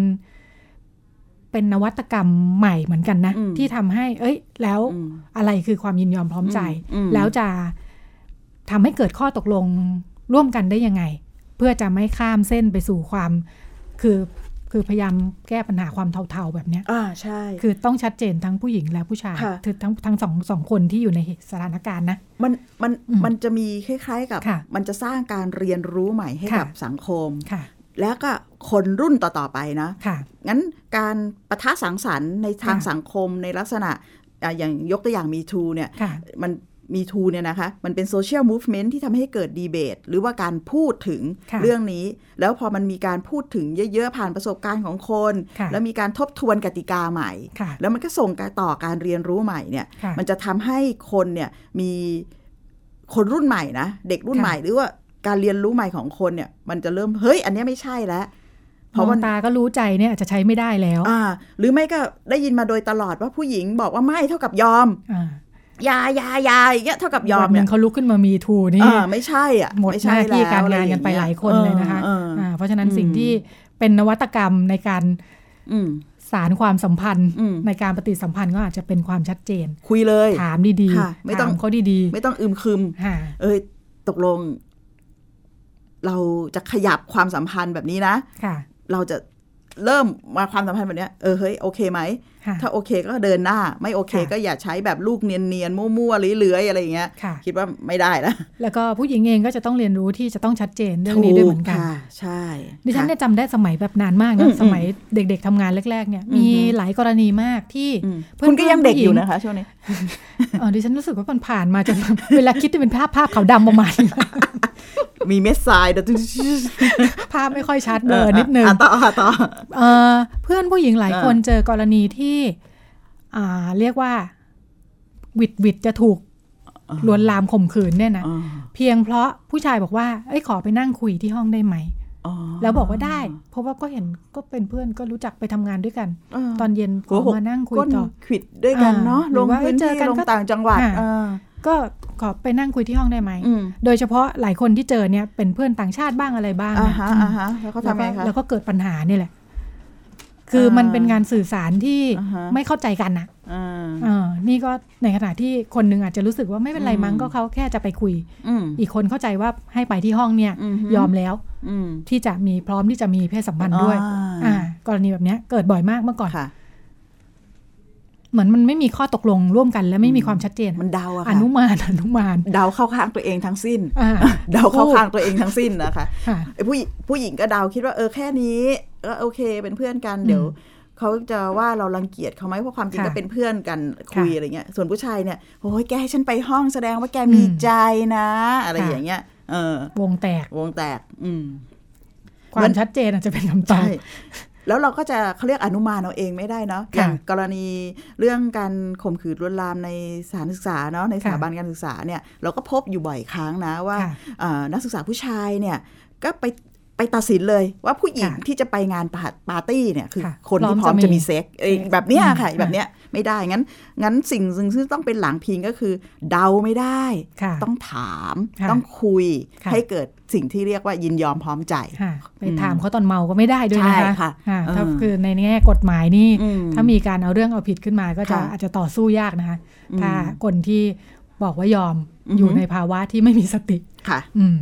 เป็นนวัตกรรมใหม่เหมือนกันนะที่ทำให้แล้วอะไรคือความยินยอมพร้อมใจแล้วจะทำให้เกิดข้อตกลงร่วมกันได้ยังไงเพื่อจะไม่ข้ามเส้นไปสู่ความคือพยายามแก้ปัญหาความเทาๆแบบเนี้ยใช่คือต้องชัดเจนทั้งผู้หญิงและผู้ชายคือทั้งสองคนที่อยู่ในสถานการณ์นะมันจะมีคล้ายๆกับมันจะสร้างการเรียนรู้ใหม่ให้กับสังคมแล้วก็คนรุ่นต่อๆไปนะงั้นการปะทะสังสรรค์ในทางสังคมในลักษณะอย่างยกตัวอย่าง MeToo เนี่ยมันMeToo เนี่ยนะคะมันเป็นโซเชียลมูฟเมนต์ที่ทำให้เกิดดีเบตหรือว่าการพูดถึงเรื่องนี้แล้วพอมันมีการพูดถึงเยอะๆผ่านประสบการณ์ของคนแล้วมีการทบทวนกติกาใหม่แล้วมันก็ส่งต่อการเรียนรู้ใหม่เนี่ยมันจะทำให้คนเนี่ยมีคนรุ่นใหม่นะเด็กรุ่นใหม่หรือว่าการเรียนรู้ใหม่ของคนเนี่ยมันจะเริ่มเฮ้ยอันนี้ไม่ใช่แล้วเพราะตาก็รู้ใจเนี่ยอาจจะใช้ไม่ได้แล้วหรือไม่ก็ได้ยินมาโดยตลอดว่าผู้หญิงบอกว่าไม่เท่ากับยอมยาอย่างเงี้ยเท่ากับยอมเนี่ยเขาลุกขึ้นมามีทูนี่ไม่ใช่อ่ะหมดหน้าที่การงานกันไปหลายคนเลยนะคะเพราะฉะนั้นสิ่งที่เป็นนวัตกรรมในการสารความสัมพันธ์ในการปฏิสัมพันธ์ก็อาจจะเป็นความชัดเจนคุยเลยถามดีๆถามเขาดีๆไม่ต้องอึมครึมตกลงเราจะขยับความสัมพันธ์แบบนี้นะเราจะเริ่มมาความสัมพันธ์แบบนี้เฮ้ยโอเคไหมถ้าโอเคก็เดินหน้าไม่โอเคก็อย่าใช้แบบลูกเนียนๆมั่วๆเลื้อยๆอะไรอย่างเงี้ยคิดว่าไม่ได้แล้วก็ผู้หญิงเองก็จะต้องเรียนรู้ที่จะต้องชัดเจนเรื่องนี้ด้วยเหมือนกันใช่ดิฉันเนี่ยจำได้สมัยแบบนานมากนะสมัยเด็กๆทำงานแรกๆเนี่ยมีหลายกรณีมากที่คุณก็ยังเด็กอยู่นะคะช่วงนี้ดิฉันรู้สึกว่ามันผ่านมาจนเวลาคิดจะเป็นภาพขาวดำประมาณมีเม็ดทรายแต่ภาพไม่ค่อยชัดเบอร์นิดนึงต่อเพื่อนผู้หญิงหลายคนเจอกรณีที่เรียกว่าวิดจะถูกลวนลามข่มขืนเนี่ยนะเพียงเพราะผู้ชายบอกว่าขอไปนั่งคุยที่ห้องได้ไหมแล้วบอกว่าได้เพราะว่าก็เห็นก็เป็นเพื่อนก็รู้จักไปทำงานด้วยกันตอนเย็นก็มานั่งคุยต่อขิดด้วยกันเนาะลงพื้นที่ลงต่างจังหวัดก็ขอไปนั่งคุยที่ห้องได้ไหมโดยเฉพาะหลายคนที่เจอเนี่ยเป็นเพื่อนต่างชาติบ้างอะไรบ้างแล้วก็ทำไงคะแล้วก็เกิดปัญหานี่แหละคือมันเป็นงานสื่อสารที่ไม่เข้าใจกันนะนี่ก็ในขณะที่คนนึงอาจจะรู้สึกว่าไม่เป็นไรมั้งก็เขาแค่จะไปคุยอีกคนเข้าใจว่าให้ไปที่ห้องเนี่ยยอมแล้วที่จะมีพร้อมที่จะมีเพศสัมพันธ์ด้วยกรณีแบบนี้เกิดบ่อยมากเมื่อก่อนเหมือนมันไม่มีข้อตกลงร่วมกันและไม่มีความชัดเจนมันเดาอะอนุมานเดาเข้าข้างตัวเองทั้งสิ้นเดาเข้าข้างตัวเองทั้งสิ้นนะคะผู้หญิงก็เดาคิดว่าแค่นี้ก็โอเคเป็นเพื่อนกันเดี๋ยวเขาจะว่าเรารังเกียจเขาไหมเพราะความจริงก็เป็นเพื่อนกันคุยอะไรเงี้ยส่วนผู้ชายเนี่ยโอ้ยแกให้ฉันไปห้องแสดงว่าแกมีใจนะอะไรอย่างเงี้ยวงแตกความชัดเจนอาจจะเป็นคำตอบแล้วเราก็จะเขาเรียกอนุมานเอาเองไม่ได้เนาะอย่างกรณีเรื่องการข่มขืนลวนลามในสถานศึกษาเนาะในสถาบันการศึกษาเนี่ยเราก็พบอยู่บ่อยครั้งนะว่านักศึกษาผู้ชายเนี่ยก็ไปตัดสินเลยว่าผู้หญิงที่จะไปงานปาร์ตี้เนี่ยคือคนที่พร้อมจะมีเซ็กแบบเนี้ยค่ะแบบเนี้ยไม่ได้งั้นสิ่งซึ่งต้องเป็นหลังพิงก็คือเดาไม่ได้ต้องถามต้องคุยให้เกิดสิ่งที่เรียกว่ายินยอมพร้อมใจไปถามเขาตอนเมาก็ไม่ได้ด้วยนะคะถ้าคือในแง่กฎหมายนี่ถ้ามีการเอาเรื่องเอาผิดขึ้นมาก็จะอาจจะต่อสู้ยากนะคะถ้าคนที่บอกว่ายอมอยู่ในภาวะที่ไม่มีสติค่ะ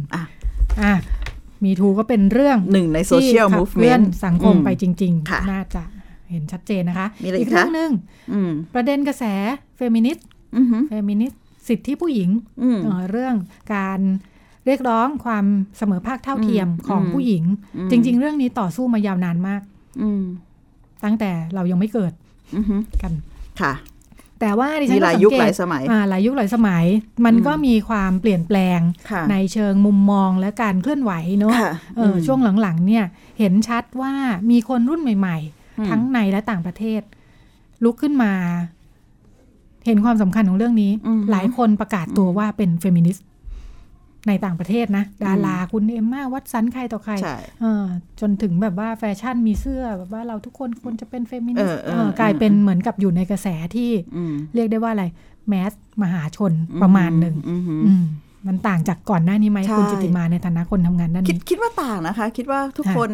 มีทูก็เป็นเรื่องหนึ่งในโซเชียลมูฟเมนต์สังคมไปจริงๆน่าจะเห็นชัดเจนนะคะอีกเรื่องนึงประเด็นกระแสเฟมินิสต์สิทธิผู้หญิงเรื่องการเรียกร้องความเสมอภาคเท่าเทียมของผู้หญิงจริงๆเรื่องนี้ต่อสู้มายาวนานมากตั้งแต่เรายังไม่เกิดกันค่ะแต่ว่าดิฉันก็สังเกตหลายยุคหลายสมัยมันก็มีความเปลี่ยนแปลงในเชิงมุมมองและการเคลื่อนไหวเนาะช่วงหลังๆเนี่ยเห็นชัดว่ามีคนรุ่นใหม่ๆทั้งในและต่างประเทศลุกขึ้นมาเห็นความสำคัญของเรื่องนี้หลายคนประกาศตัวว่าเป็นเฟมินิสต์ในต่างประเทศนะดาราคุณเอมม่าวัตสันใครต่อใครจนถึงแบบว่าแฟชั่นมีเสื้อแบบว่าเราทุกคนควรจะเป็นเฟมินิสต์กลายเป็นเหมือนกับอยู่ในกระแสที่เรียกได้ว่าอะไรแมสมหาชนประมาณหนึ่งมันต่างจากก่อนหน้านี้ไหมคุณจิตติมาในฐานะคนทำงานด้านนี้คิดว่าต่างนะคะคิดว่าทุกคน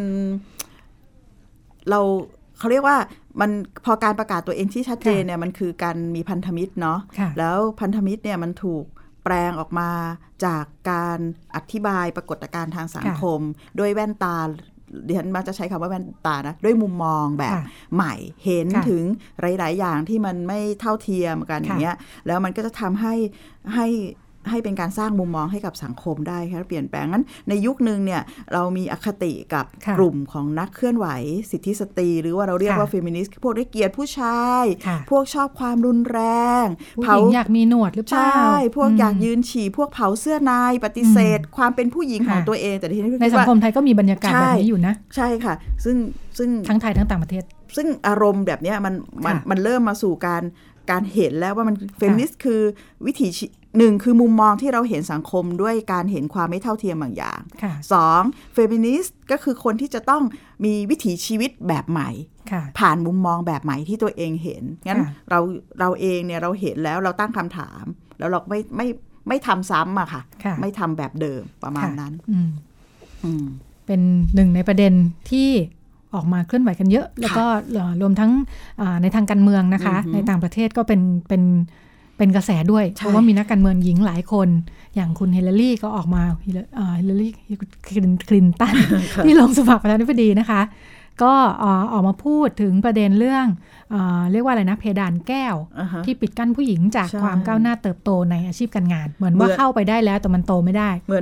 เขาเรียกว่ามันพอการประกาศตัวเองที่ชัดเจนเนี่ยมันคือการมีพันธมิตรเนาะแล้วพันธมิตรเนี่ยมันถูกแปลงออกมาจากการอธิบายปรากฏการณ์ทางสังคมด้วยแว่นตาดิฉันมักจะใช้คำว่าแว่นตานะด้วยมุมมองแบบใหม่เห็นถึงหลายๆอย่างที่มันไม่เท่าเทียมกันอย่างเงี้ยแล้วมันก็จะทำให้เป็นการสร้างมุมมองให้กับสังคมได้ค่ะเปลี่ยนแปลงงั้นในยุคนึงเนี่ยเรามีอคติกับกลุ่มของนักเคลื่อนไหวสิทธิสตรีหรือว่าเราเรียกว่าเฟมินิสต์พวกได้เกลียดผู้ชายพวกชอบความรุนแรงผู้หญิงอยากมีหนวดหรือเปล่าใช่พวกอยากยืนฉี่พวกเผาเสื้อในปฏิเสธความเป็นผู้หญิงของตัวเองแต่ที่ในสังคมไทยก็มีบรรยากาศแบบนี้อยู่นะใช่ค่ะซึ่งทั้งไทยทั้งต่างประเทศซึ่งอารมณ์แบบนี้มันเริ่มมาสู่การเห็นแล้วว่ามันเฟมินิสต์คือวิถีหนึ่งคือมุมมองที่เราเห็นสังคมด้วยการเห็นความไม่เท่าเทียมบางอย่างสองเฟมินิสต์ก็คือคนที่จะต้องมีวิถีชีวิตแบบใหม่ผ่านมุมมองแบบใหม่ที่ตัวเองเห็นงั้นเราเองเนี่ยเราเห็นแล้วเราตั้งคำถามแล้วเราไม่ทำซ้ำอะค่ะไม่ทำแบบเดิมประมาณนั้นเป็นหนึ่งในประเด็นที่ออกมาเคลื่อนไหวกันเยอะแล้วก็รวมทั้งในทางการเมืองนะคะในต่างประเทศก็เป็นกระแสด้วยเพราะว่ามีนักการเมืองหญิงหลายคนอย่างคุณฮิลลารีก็ออกมาฮิลลารีคลินตันที่ลงสมัครประธานาธิบดีนะคะก็ออกมาพูดถึงประเด็นเรื่องเรียกว่าอะไรนะเพดานแก้วที่ปิดกั้นผู้หญิงจากความก้าวหน้าเติบโตในอาชีพการงานเหมือนว่าเข้าไปได้แล้วแต่มันโตไม่ได้เหมื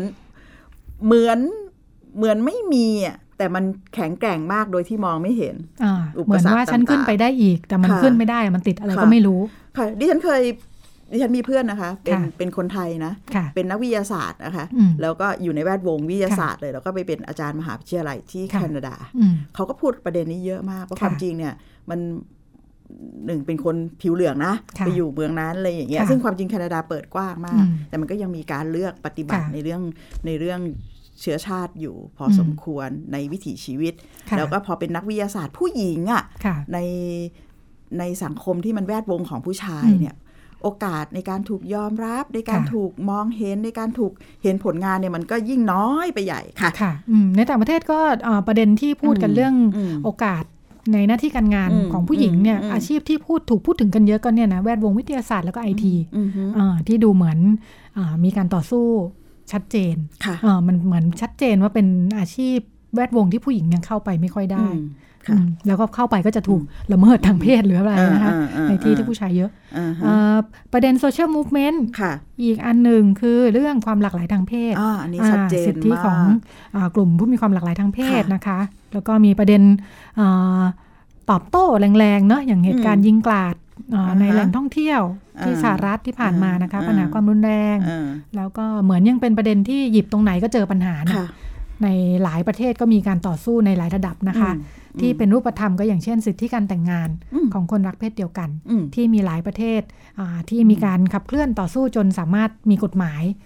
อนไม่มีแต่มันแข็งแกร่งมากโดยที่มองไม่เห็นเหมือนว่าฉันขึ้นไปได้อีกแต่มันขึ้นไม่ได้มันติดอะไรก็ไม่รู้ค่ะดิฉันมีเพื่อนนะคะเป็นคนไทยนะเป็นนักวิทยาศาสตร์นะคะแล้วก็อยู่ในแวดวงวิทยาศาสตร์เลยแล้วก็ไปเป็นอาจารย์มหาวิทยาลัยที่แคนาดาเขาก็พูดประเด็นนี้เยอะมากเพราะความจริงเนี่ยมันหนึ่งเป็นคนผิวเหลืองนะไปอยู่เมืองนั้นอะไรอย่างเงี้ยซึ่งความจริงแคนาดาเปิดกว้างมากแต่มันก็ยังมีการเลือกปฏิบัติในเรื่องเชื้อชาติอยู่พอสมควรในวิถีชีวิตแล้วก็พอเป็นนักวิทยาศาสตร์ผู้หญิงอ่ะในสังคมที่มันแวดวงของผู้ชายเนี่ยโอกาสในการถูกยอมรับในการถูกมองเห็นในการถูกเห็นผลงานเนี่ยมันก็ยิ่งน้อยไปใหญ่ค่ะในต่างประเทศก็ประเด็นที่พูดกันเรื่องโอกาสในหน้าที่การงานของผู้หญิงเนี่ยอาชีพที่ถูกพูดถึงกันเยอะก็เนี่ยนะแวดวงวิทยาศาสตร์แล้วก็ IT ที่ดูเหมือนมีการต่อสู้ชัดเจนมันเหมือนชัดเจนว่าเป็นอาชีพแวดวงที่ผู้หญิงยังเข้าไปไม่ค่อยได้แล้วก็เข้าไปก็จะถูกละเมิดทางเพศหรืออะไรนะคะในที่ที่ผู้ชายเยอะประเด็นโซเชียลมูฟเมนต์อีกอันหนึ่งคือเรื่องความหลากหลายทางเพศสิทธิของกลุ่มผู้มีความหลากหลายทางเพศนะคะแล้วก็มีประเด็นตอบโต้แรงๆเนาะอย่างเหตุการณ์ยิงกราดในแหล่งท่องเที่ยวที่สหรัฐที่ผ่านมานะคะปัญหาความรุนแรงแล้วก็เหมือนยังเป็นประเด็นที่หยิบตรงไหนก็เจอปัญหาในหลายประเทศก็มีการต่อสู้ในหลายระดับนะคะที่เป็นรูปธรรมก็อย่างเช่นสิทธิการแต่งงานของคนรักเพศเดียวกันที่มีหลายประเทศที่มีการขับเคลื่อนต่อสู้จนสามารถมีกฎหมาย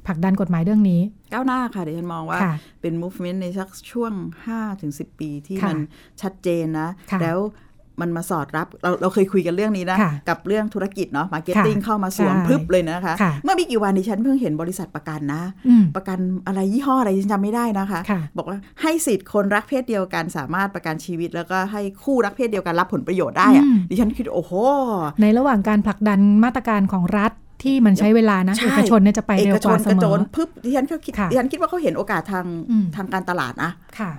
ผลักดันกฎหมายเรื่องนี้ก้าวหน้าค่ะดิฉันมองว่าเป็น movement ในสักช่วง 5-10 ปีที่มันชัดเจนนะแล้วมันมาสอดรับเราเคยคุยกันเรื่องนี้นะกับเรื่องธุรกิจเนาะมาร์เก็ตติ้งเข้ามาสวมพึบเลยนะคะเมื่อไม่กี่วันดิฉันเพิ่งเห็นบริษัทประกันนะประกันอะไรยี่ห้ออะไรดิฉันจำไม่ได้นะคะบอกว่าให้สิทธิ์คนรักเพศเดียวกันสามารถประกันชีวิตแล้วก็ให้คู่รักเพศเดียวกันรับผลประโยชน์ได้อะดิฉันคิดโอ้โหในระหว่างการผลักดันมาตรการของรัฐที่มันใช้เวลานะเอกชนเนี่ยจะไปเร็วกว่าเสมอพึบดิฉันคิดว่าเขาเห็นโอกาสทางการตลาดนะ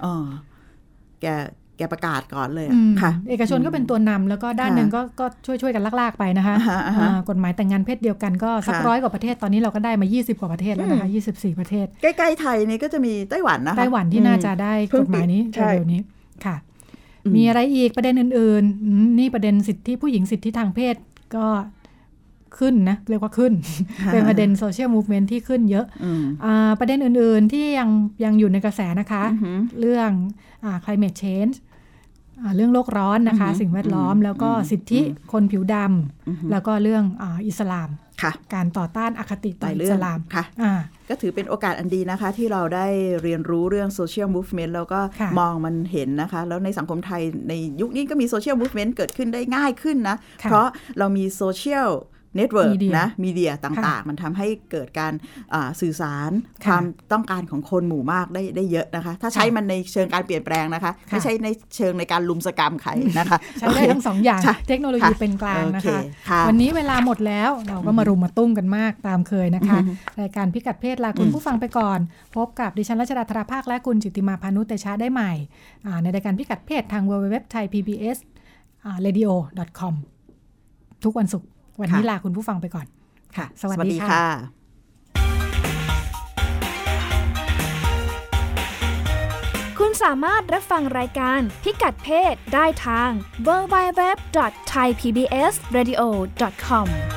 แกประกาศก่อนเลยค่ะเอกชนก็เป็นตัวนำแล้วก็ด้านหนึ่งก็ช่วยกันลากๆไปนะคะกฎหมายแต่งงานเพศเดียวกันก็สัก100 กว่าประเทศตอนนี้เราก็ได้มา20 กว่าประเทศแล้วนะคะ24 ประเทศใกล้ๆไทยนี่ก็จะมีไต้หวันนะคะไต้หวันที่น่าจะได้กฎหมายนี้เร็วๆนี้ค่ะมีอะไรอีกประเด็นอื่นๆนี่ประเด็นสิทธิผู้หญิงสิทธิทางเพศก็ขึ้นนะเรียกว่าขึ้น เป็นประเด็นโซเชียลมูฟเมนต์ที่ขึ้นเยอะประเด็นอื่นๆที่ยังอยู่ในกระแสนะคะเรื่องclimate change เรื่องโลกร้อนนะคะสิ่งแวดล้อมแล้วก็สิทธิคนผิวดำแล้วก็เรื่องอิสลามการต่อต้านอคติต่ออิสลามค่ะก็ถือเป็นโอกาสอันดีนะคะที่เราได้เรียนรู้เรื่องโซเชียลมูฟเมนต์แล้วก็มองมันเห็นนะคะแล้วในสังคมไทยในยุคนี้ก็มีโซเชียลมูฟเมนต์เกิดขึ้นได้ง่ายขึ้นนะเพราะเรามีโซเชียลเน็ตเวิร์กนะมีเดียต่างๆมันทำให้เกิดการสื่อสารความต้องการของคนหมู่มากได้เยอะนะคะถ้าใช้มันในเชิงการเปลี่ยนแปลงนะคะไม่ใช่ในเชิงในการลุมสกรรมใครนะคะใช้ได้ทั้ง2 อย่างเทคโนโลยีเป็นกลางนะคะวันนี้เวลาหมดแล้วเราก็มารุมมาตุ้มกันมากตามเคยนะคะรายการพิกัดเพศลาคุณผู้ฟังไปก่อนพบกับดิฉันรัชดาธราภาคและคุณจิตติมาพานุเตชะได้ใหม่ในรายการพิกัดเพศทาง www.thaipbsradio.com ทุกวันศุกร์วันนี้ลาคุณผู้ฟังไปก่อนค่ะสวัสดีค่ะคุณสามารถรับฟังรายการพิกัดเพศได้ทาง www.thaipbsradio.com